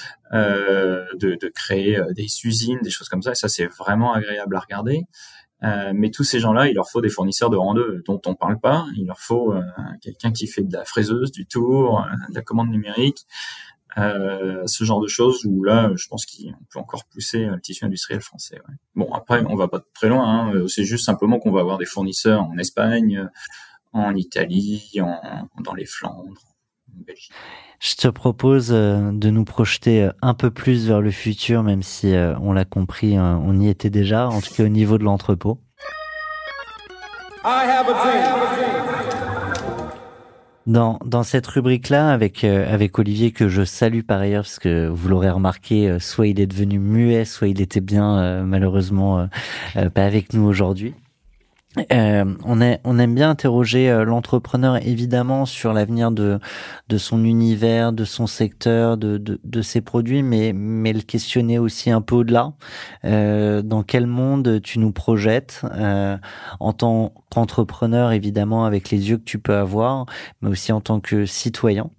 de créer des usines, des choses comme ça. Et ça, c'est vraiment agréable à regarder. Mais tous ces gens-là, il leur faut des fournisseurs de rang 2 dont on parle pas. Il leur faut quelqu'un qui fait de la fraiseuse, du tour, de la commande numérique. Ce genre de choses où là, je pense qu'on peut encore pousser le tissu industriel français. Ouais. Bon, après, on va pas très loin. Hein. C'est juste simplement qu'on va avoir des fournisseurs en Espagne, en Italie, dans les Flandres, en Belgique. Je te propose de nous projeter un peu plus vers le futur, même si on l'a compris, on y était déjà, en tout cas au niveau de l'entrepôt. I have a dream. Dans cette rubrique-là, avec Olivier, que je salue par ailleurs, parce que vous l'aurez remarqué, soit il est devenu muet, soit il était bien, malheureusement, pas avec nous aujourd'hui. On aime bien interroger l'entrepreneur, évidemment, sur l'avenir de son univers, de son secteur, de ses produits, mais le questionner aussi un peu au-delà. Dans quel monde tu nous projettes en tant qu'entrepreneur, évidemment, avec les yeux que tu peux avoir, mais aussi en tant que citoyen.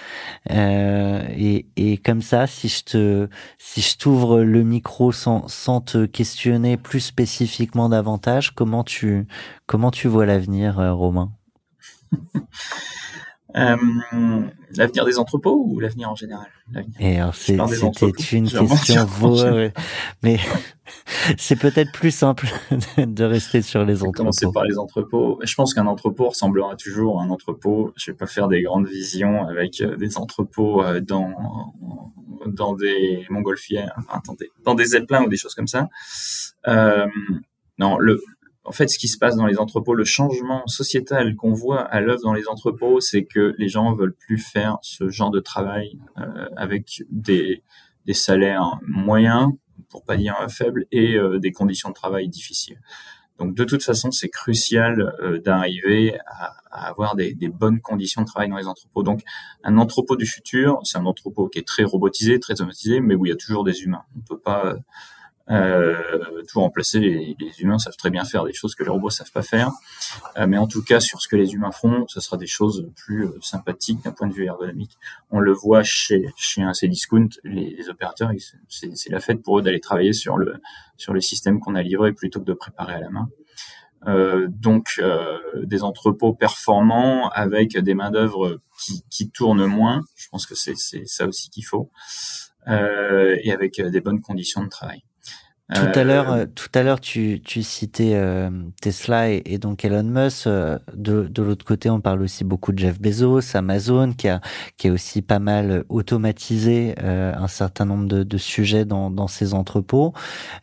Et comme ça, si je t'ouvre le micro sans te questionner plus spécifiquement davantage, comment tu vois l'avenir, Romain? L'avenir des entrepôts ou l'avenir en général? Et alors c'était une question mais c'est peut-être plus simple de rester sur les entrepôts. Commencer par les entrepôts. Je pense qu'un entrepôt ressemblera toujours à un entrepôt. Je vais pas faire des grandes visions avec des entrepôts dans des montgolfières, dans des zeppelins ou des choses comme ça. Non, en fait, ce qui se passe dans les entrepôts, le changement sociétal qu'on voit à l'œuvre dans les entrepôts, c'est que les gens veulent plus faire ce genre de travail avec des salaires moyens, pour pas dire faibles, et des conditions de travail difficiles. Donc, de toute façon, c'est crucial d'arriver à avoir des bonnes conditions de travail dans les entrepôts. Donc, un entrepôt du futur, c'est un entrepôt qui est très robotisé, très automatisé, mais où il y a toujours des humains. On peut pas tout remplacer. Les humains savent très bien faire des choses que les robots savent pas faire, mais en tout cas sur ce que les humains feront, ce sera des choses plus sympathiques d'un point de vue ergonomique. On le voit chez un Cdiscount, les opérateurs, c'est la fête pour eux d'aller travailler sur le système qu'on a livré plutôt que de préparer à la main. Donc des entrepôts performants avec des main d'œuvre qui tournent moins, je pense que c'est ça aussi qu'il faut, et avec des bonnes conditions de travail. Tout à l'heure, tu citais Tesla et donc Elon Musk. De l'autre côté, on parle aussi beaucoup de Jeff Bezos, Amazon, qui a aussi pas mal automatisé un certain nombre de sujets dans ses entrepôts.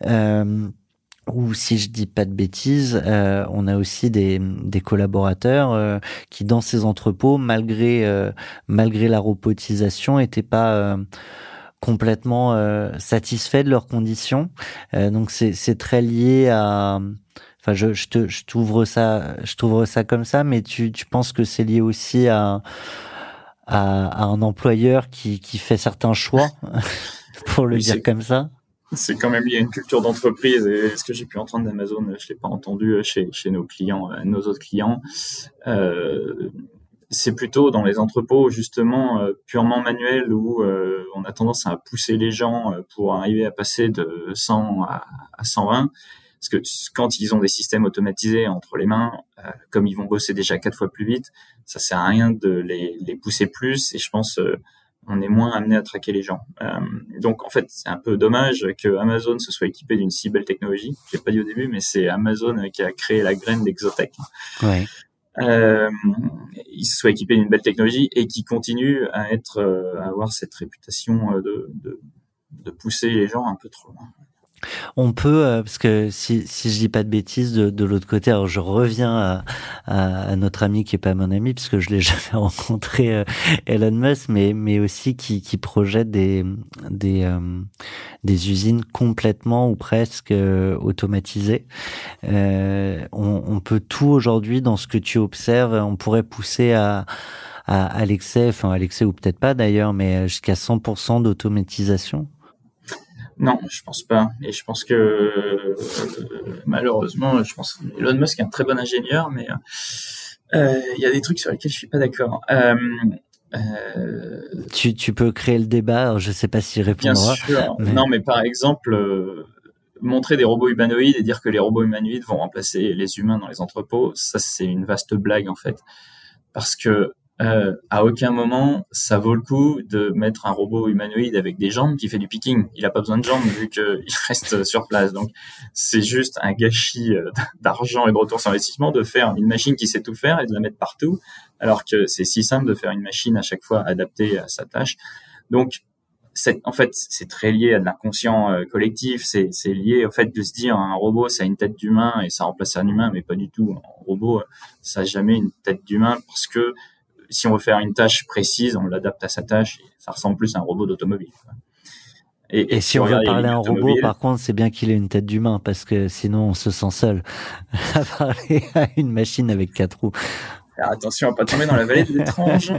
Ou si je dis pas de bêtises, on a aussi des collaborateurs qui dans ces entrepôts, malgré la robotisation, étaient pas complètement satisfaits de leurs conditions. Donc c'est très lié à, enfin je t'ouvre ça comme ça, mais tu penses que c'est lié aussi à un employeur qui fait certains choix pour le dire comme ça? C'est quand même lié à une culture d'entreprise, et ce que j'ai pu entendre d'Amazon, je l'ai pas entendu chez nos clients, nos autres clients. C'est plutôt dans les entrepôts justement purement manuels où on a tendance à pousser les gens pour arriver à passer de 100 à 120, parce que quand ils ont des systèmes automatisés entre les mains, comme ils vont bosser déjà 4 fois plus vite, ça sert à rien de les pousser plus, et je pense on est moins amené à traquer les gens. Donc en fait, c'est un peu dommage que Amazon se soit équipé d'une si belle technologie. Je l'ai pas dit au début, mais c'est Amazon qui a créé la graine d'Exotech. Ouais. Il se soit équipé d'une belle technologie et qui continue à avoir cette réputation de pousser les gens un peu trop loin. On peut, parce que si je dis pas de bêtises, de l'autre côté, alors je reviens à notre ami qui est pas mon ami, parce que je l'ai jamais rencontré, Elon Musk, mais aussi qui projette des usines complètement ou presque automatisées. On peut tout aujourd'hui dans ce que tu observes, on pourrait pousser à l'excès ou peut-être pas d'ailleurs, mais jusqu'à 100% d'automatisation. Non, je pense pas. Et je pense que malheureusement, je pense que Elon Musk est un très bon ingénieur, mais il y a des trucs sur lesquels je suis pas d'accord. Tu peux créer le débat. Alors, je sais pas s'il répondra. Bien sûr. Non, mais par exemple, montrer des robots humanoïdes et dire que les robots humanoïdes vont remplacer les humains dans les entrepôts, ça c'est une vaste blague en fait, parce que à aucun moment ça vaut le coup de mettre un robot humanoïde avec des jambes qui fait du picking. Il a pas besoin de jambes vu qu'il reste sur place. Donc c'est juste un gâchis d'argent et de retour sur investissement de faire une machine qui sait tout faire et de la mettre partout, alors que c'est si simple de faire une machine à chaque fois adaptée à sa tâche. Donc en fait, c'est très lié à de l'inconscient collectif. C'est lié au fait de se dire un robot, ça a une tête d'humain et ça remplace un humain, mais pas du tout. Un robot, ça a jamais une tête d'humain parce que si on veut faire une tâche précise, on l'adapte à sa tâche. Et ça ressemble plus à un robot d'automobile. Et si on veut parler à un robot, par contre, c'est bien qu'il ait une tête d'humain parce que sinon on se sent seul à parler à une machine avec 4 roues. Alors, attention à pas tomber dans la vallée de l'étrange.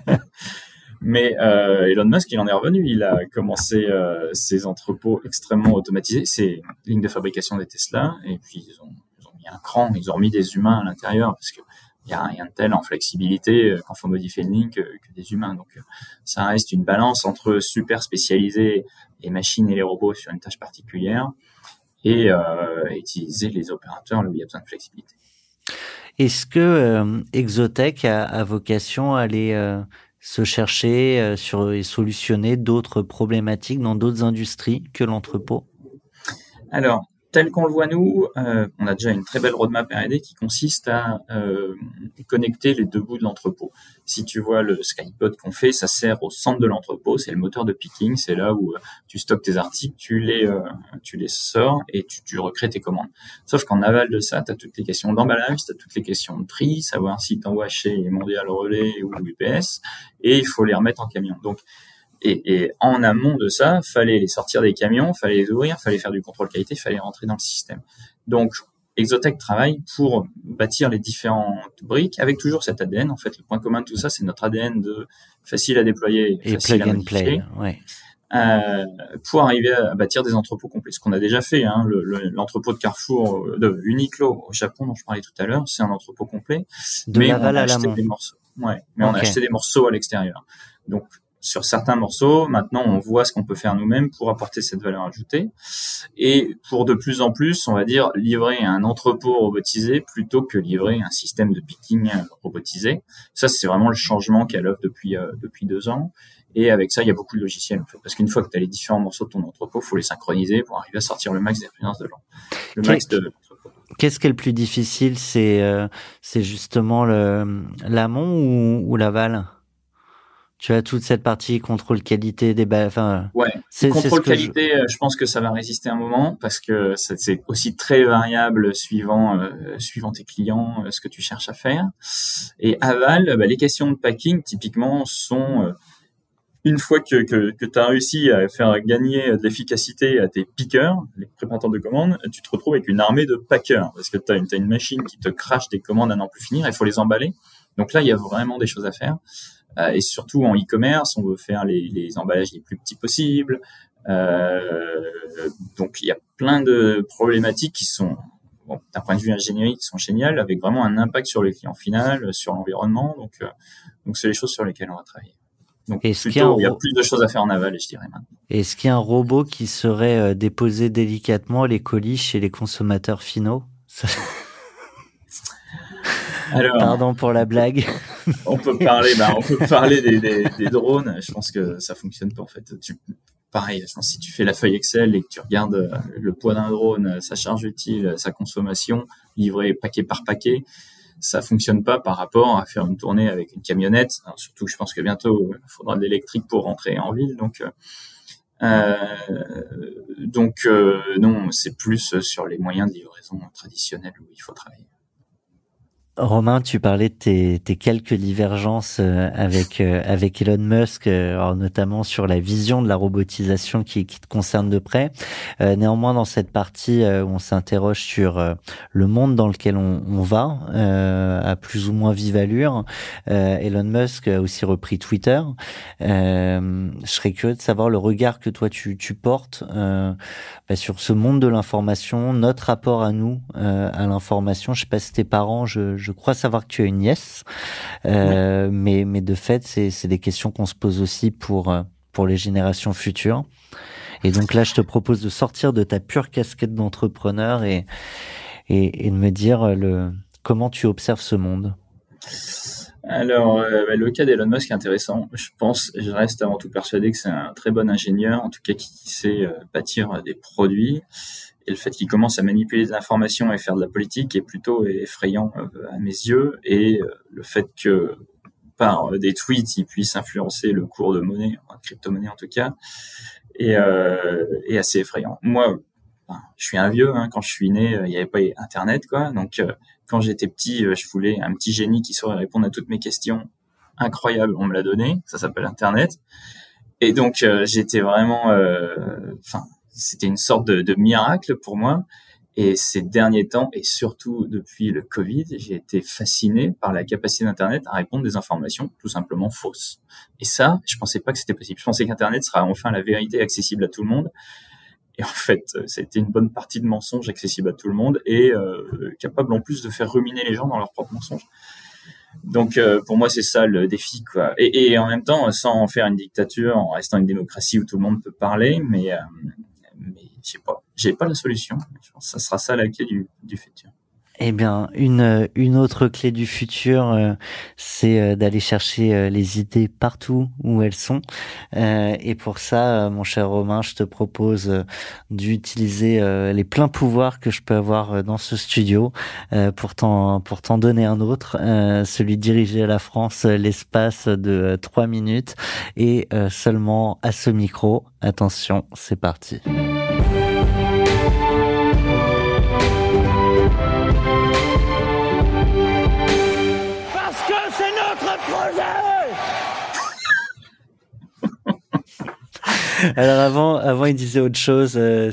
Mais Elon Musk, il en est revenu. Il a commencé ses entrepôts extrêmement automatisés, ses lignes de fabrication des Tesla, et puis ils ont mis un cran, ils ont remis des humains à l'intérieur parce que il y a rien de tel en flexibilité quand faut modifier une ligne que des humains. Donc ça reste une balance entre super spécialiser les machines et les robots sur une tâche particulière et utiliser les opérateurs là où il y a besoin de flexibilité. Est-ce que Exotech a vocation à aller se chercher et solutionner d'autres problématiques dans d'autres industries que l'entrepôt? Alors, tel qu'on le voit nous, on a déjà une très belle roadmap R&D qui consiste à connecter les deux bouts de l'entrepôt. Si tu vois le Skypod qu'on fait, ça sert au centre de l'entrepôt, c'est le moteur de picking, c'est là où tu stockes tes articles, tu les sors et tu recrées tes commandes. Sauf qu'en aval de ça, tu as toutes les questions d'emballage, tu as toutes les questions de tri, savoir si tu envoies chez Mondial Relais ou UPS, et il faut les remettre en camion. Donc, et en amont de ça, fallait les sortir des camions, fallait les ouvrir, fallait faire du contrôle qualité, fallait rentrer dans le système. Donc, Exotech travaille pour bâtir les différentes briques avec toujours cet ADN. En fait, le point commun de tout ça, c'est notre ADN de facile à déployer et facile plug à and modifier. play, ouais. Pour arriver à bâtir des entrepôts complets. Ce qu'on a déjà fait, hein, l'entrepôt de Carrefour, de Uniqlo au Japon, dont je parlais tout à l'heure, c'est un entrepôt complet. De mais l'aval on a à acheté l'amont. des morceaux. Ouais, mais on a acheté des morceaux à l'extérieur. Donc, sur certains morceaux, maintenant, on voit ce qu'on peut faire nous-mêmes pour apporter cette valeur ajoutée. Et pour de plus en plus, on va dire, livrer un entrepôt robotisé plutôt que livrer un système de picking robotisé. Ça, c'est vraiment le changement qu'elle offre depuis 2 ans. Et avec ça, il y a beaucoup de logiciels, en fait. Parce qu'une fois que tu as les différents morceaux de ton entrepôt, il faut les synchroniser pour arriver à sortir le max d'expérience de l'entrepôt. Qu'est-ce qui est le plus difficile? C'est justement l'amont ou l'aval? Tu as toute cette partie contrôle qualité des ouais, contrôle qualité, je pense que ça va résister un moment parce que c'est aussi très variable suivant tes clients, ce que tu cherches à faire. Et aval, les questions de packing typiquement sont une fois que tu as réussi à faire gagner de l'efficacité à tes pickers, les préparateurs de commandes, tu te retrouves avec une armée de packers parce que tu as une machine qui te crache des commandes à n'en plus finir, il faut les emballer. Donc là, il y a vraiment des choses à faire. Et surtout en e-commerce, on veut faire les emballages les plus petits possibles. Donc il y a plein de problématiques qui sont, d'un point de vue ingénierie, qui sont géniales, avec vraiment un impact sur le client final, sur l'environnement. Donc c'est les choses sur lesquelles on va travailler. Donc il y a plus de choses à faire en aval, je dirais maintenant. Est-ce qu'il y a un robot qui saurait déposer délicatement les colis chez les consommateurs finaux? Alors, pardon pour la blague. On peut parler des drones. Je pense que ça fonctionne pas en fait. Pareil, je pense si tu fais la feuille Excel et que tu regardes le poids d'un drone, sa charge utile, sa consommation, livré paquet par paquet, ça fonctionne pas par rapport à faire une tournée avec une camionnette. Alors, surtout, je pense que bientôt il faudra de l'électrique pour rentrer en ville. Donc Donc non, c'est plus sur les moyens de livraison traditionnels où il faut travailler. Romain, tu parlais de tes quelques divergences avec Elon Musk, alors notamment sur la vision de la robotisation qui te concerne de près. Néanmoins, dans cette partie où on s'interroge sur le monde dans lequel on va, à plus ou moins vive allure, Elon Musk a aussi repris Twitter. Je serais curieux de savoir le regard que toi tu portes sur ce monde de l'information, notre rapport à nous, à l'information. Je sais pas si tes parents, je crois savoir que tu as une nièce, mais de fait, c'est des questions qu'on se pose aussi pour les générations futures. Et donc là, je te propose de sortir de ta pure casquette d'entrepreneur et de me dire comment tu observes ce monde. Alors, le cas d'Elon Musk est intéressant. Je reste avant tout persuadé que c'est un très bon ingénieur, en tout cas qui sait bâtir des produits. Et le fait qu'il commence à manipuler des informations et faire de la politique est plutôt effrayant à mes yeux. Et le fait que par des tweets, il puisse influencer le cours de monnaie, de crypto-monnaie en tout cas, est assez effrayant. Moi, je suis un vieux. Quand je suis né, il n'y avait pas Internet, quoi. Donc, quand j'étais petit, je voulais un petit génie qui saurait répondre à toutes mes questions. Incroyable, on me l'a donné. Ça s'appelle Internet. Et donc, j'étais vraiment... c'était une sorte de miracle pour moi. Et ces derniers temps, et surtout depuis le Covid, j'ai été fasciné par la capacité d'Internet à répondre des informations tout simplement fausses. Et ça, je pensais pas que c'était possible. Je pensais qu'Internet sera enfin la vérité accessible à tout le monde. Et en fait, ça a été une bonne partie de mensonges accessibles à tout le monde et capable en plus de faire ruminer les gens dans leurs propres mensonges. Donc, pour moi, c'est ça le défi, quoi. Et en même temps, sans en faire une dictature, en restant une démocratie où tout le monde peut parler, mais je sais pas, j'ai pas la solution. Je pense que ça sera ça la clé du futur. Eh bien, une autre clé du futur, c'est d'aller chercher les idées partout où elles sont. Et pour ça, mon cher Romain, je te propose d'utiliser les pleins pouvoirs que je peux avoir dans ce studio pour t'en donner un autre, celui de diriger la France l'espace de 3 minutes et seulement à ce micro. Attention, c'est parti. Alors avant il disait autre chose,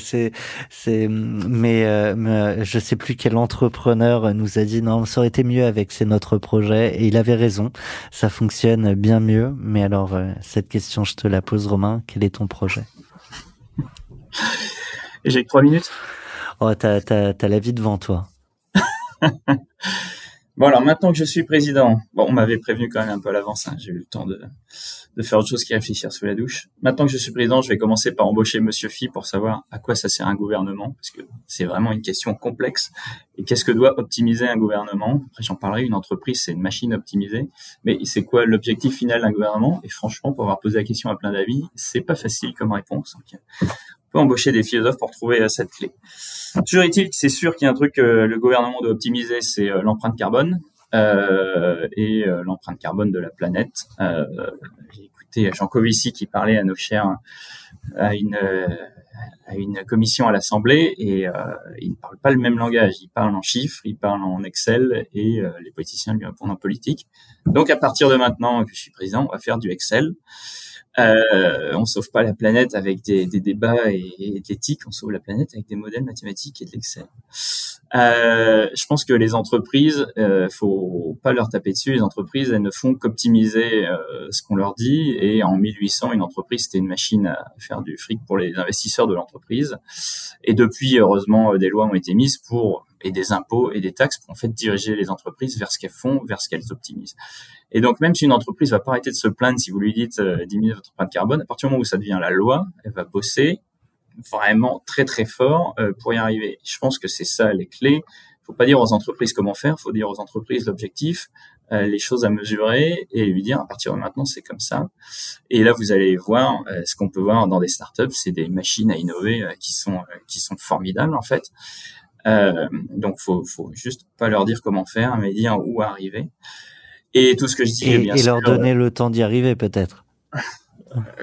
mais je sais plus quel entrepreneur nous a dit non, ça aurait été mieux avec c'est notre projet, et il avait raison, ça fonctionne bien mieux. Mais alors cette question je te la pose, Romain, quel est ton projet? Et j'ai que 3 minutes. Oh, t'as la vie devant toi. Bon, alors maintenant que je suis président, on m'avait prévenu quand même un peu à l'avance, j'ai eu le temps de faire autre chose qu'y réfléchir sous la douche. Maintenant que je suis président, je vais commencer par embaucher Monsieur Phi pour savoir à quoi ça sert un gouvernement, parce que c'est vraiment une question complexe. Et qu'est-ce que doit optimiser un gouvernement? Après, j'en parlerai, une entreprise, c'est une machine optimisée. Mais c'est quoi l'objectif final d'un gouvernement? Et franchement, pour avoir posé la question à plein d'avis, c'est pas facile comme réponse. Donc, on peut embaucher des philosophes pour trouver cette clé. Toujours est-il que c'est sûr qu'il y a un truc que le gouvernement doit optimiser, c'est l'empreinte carbone et l'empreinte carbone de la planète. J'ai écouté Jean Covici qui parlait à nos chers à une commission à l'Assemblée et il ne parle pas le même langage. Il parle en chiffres, il parle en Excel et les politiciens lui répondent en politique. Donc à partir de maintenant que je suis président, on va faire du Excel. On sauve pas la planète avec des débats et de l'éthique, on sauve la planète avec des modèles mathématiques et de l'Excel. Je pense que les entreprises, faut pas leur taper dessus. Les entreprises, elles ne font qu'optimiser ce qu'on leur dit. Et en 1800, une entreprise, c'était une machine à faire du fric pour les investisseurs de l'entreprise. Et depuis, heureusement, des lois ont été mises et des impôts et des taxes pour en fait diriger les entreprises vers ce qu'elles font, vers ce qu'elles optimisent. Et donc, même si une entreprise va pas arrêter de se plaindre si vous lui dites diminuer votre empreinte carbone, à partir du moment où ça devient la loi, elle va bosser vraiment très très fort pour y arriver. Je pense que c'est ça les clés. Faut pas dire aux entreprises comment faire, faut dire aux entreprises l'objectif, les choses à mesurer et lui dire à partir de maintenant c'est comme ça. Et là vous allez voir ce qu'on peut voir dans des startups, c'est des machines à innover qui sont formidables en fait. Donc faut juste pas leur dire comment faire, mais dire où arriver. Et tout ce que je dis, bien sûr, leur donner le temps d'y arriver peut-être.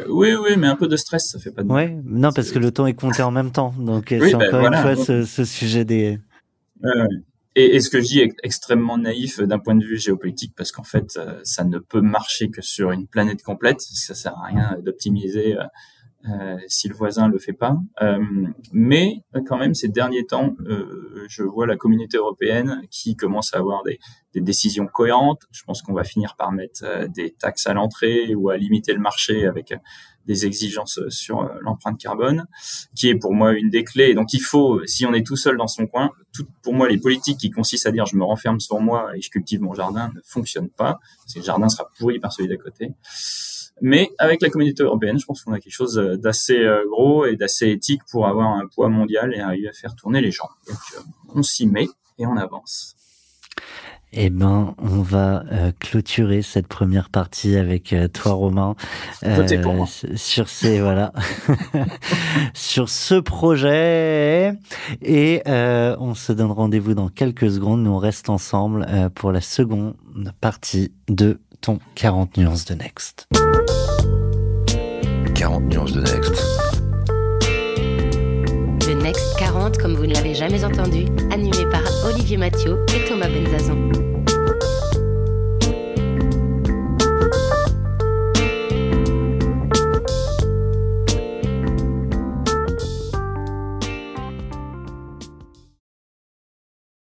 Oui, mais un peu de stress, ça fait pas de mal. Ouais, non, parce que le temps est compté en même temps. Donc, c'est encore une fois ce sujet des... Et ce que je dis est extrêmement naïf d'un point de vue géopolitique, parce qu'en fait, ça ne peut marcher que sur une planète complète. Ça sert à rien d'optimiser si le voisin le fait pas. Mais quand même, ces derniers temps, je vois la communauté européenne qui commence à avoir des décisions cohérentes. Je pense qu'on va finir par mettre des taxes à l'entrée ou à limiter le marché avec des exigences sur l'empreinte carbone, qui est pour moi une des clés. Et donc il faut, si on est tout seul dans son coin, pour moi les politiques qui consistent à dire je me renferme sur moi et je cultive mon jardin ne fonctionnent pas, parce que le jardin sera pourri par celui d'à côté. Mais avec la communauté européenne, je pense qu'on a quelque chose d'assez gros et d'assez éthique pour avoir un poids mondial et arriver à faire tourner les gens. Donc on s'y met et on avance. Eh ben, on va clôturer cette première partie avec toi, Romain, sur ces sur ce projet. Et on se donne rendez-vous dans quelques secondes. Nous on reste ensemble pour la seconde partie de ton 40 nuances de Next. 40 nuances de Next. Le Next 40, comme vous ne l'avez jamais entendu, animé par Olivier Mathieu et Thomas Benzazon.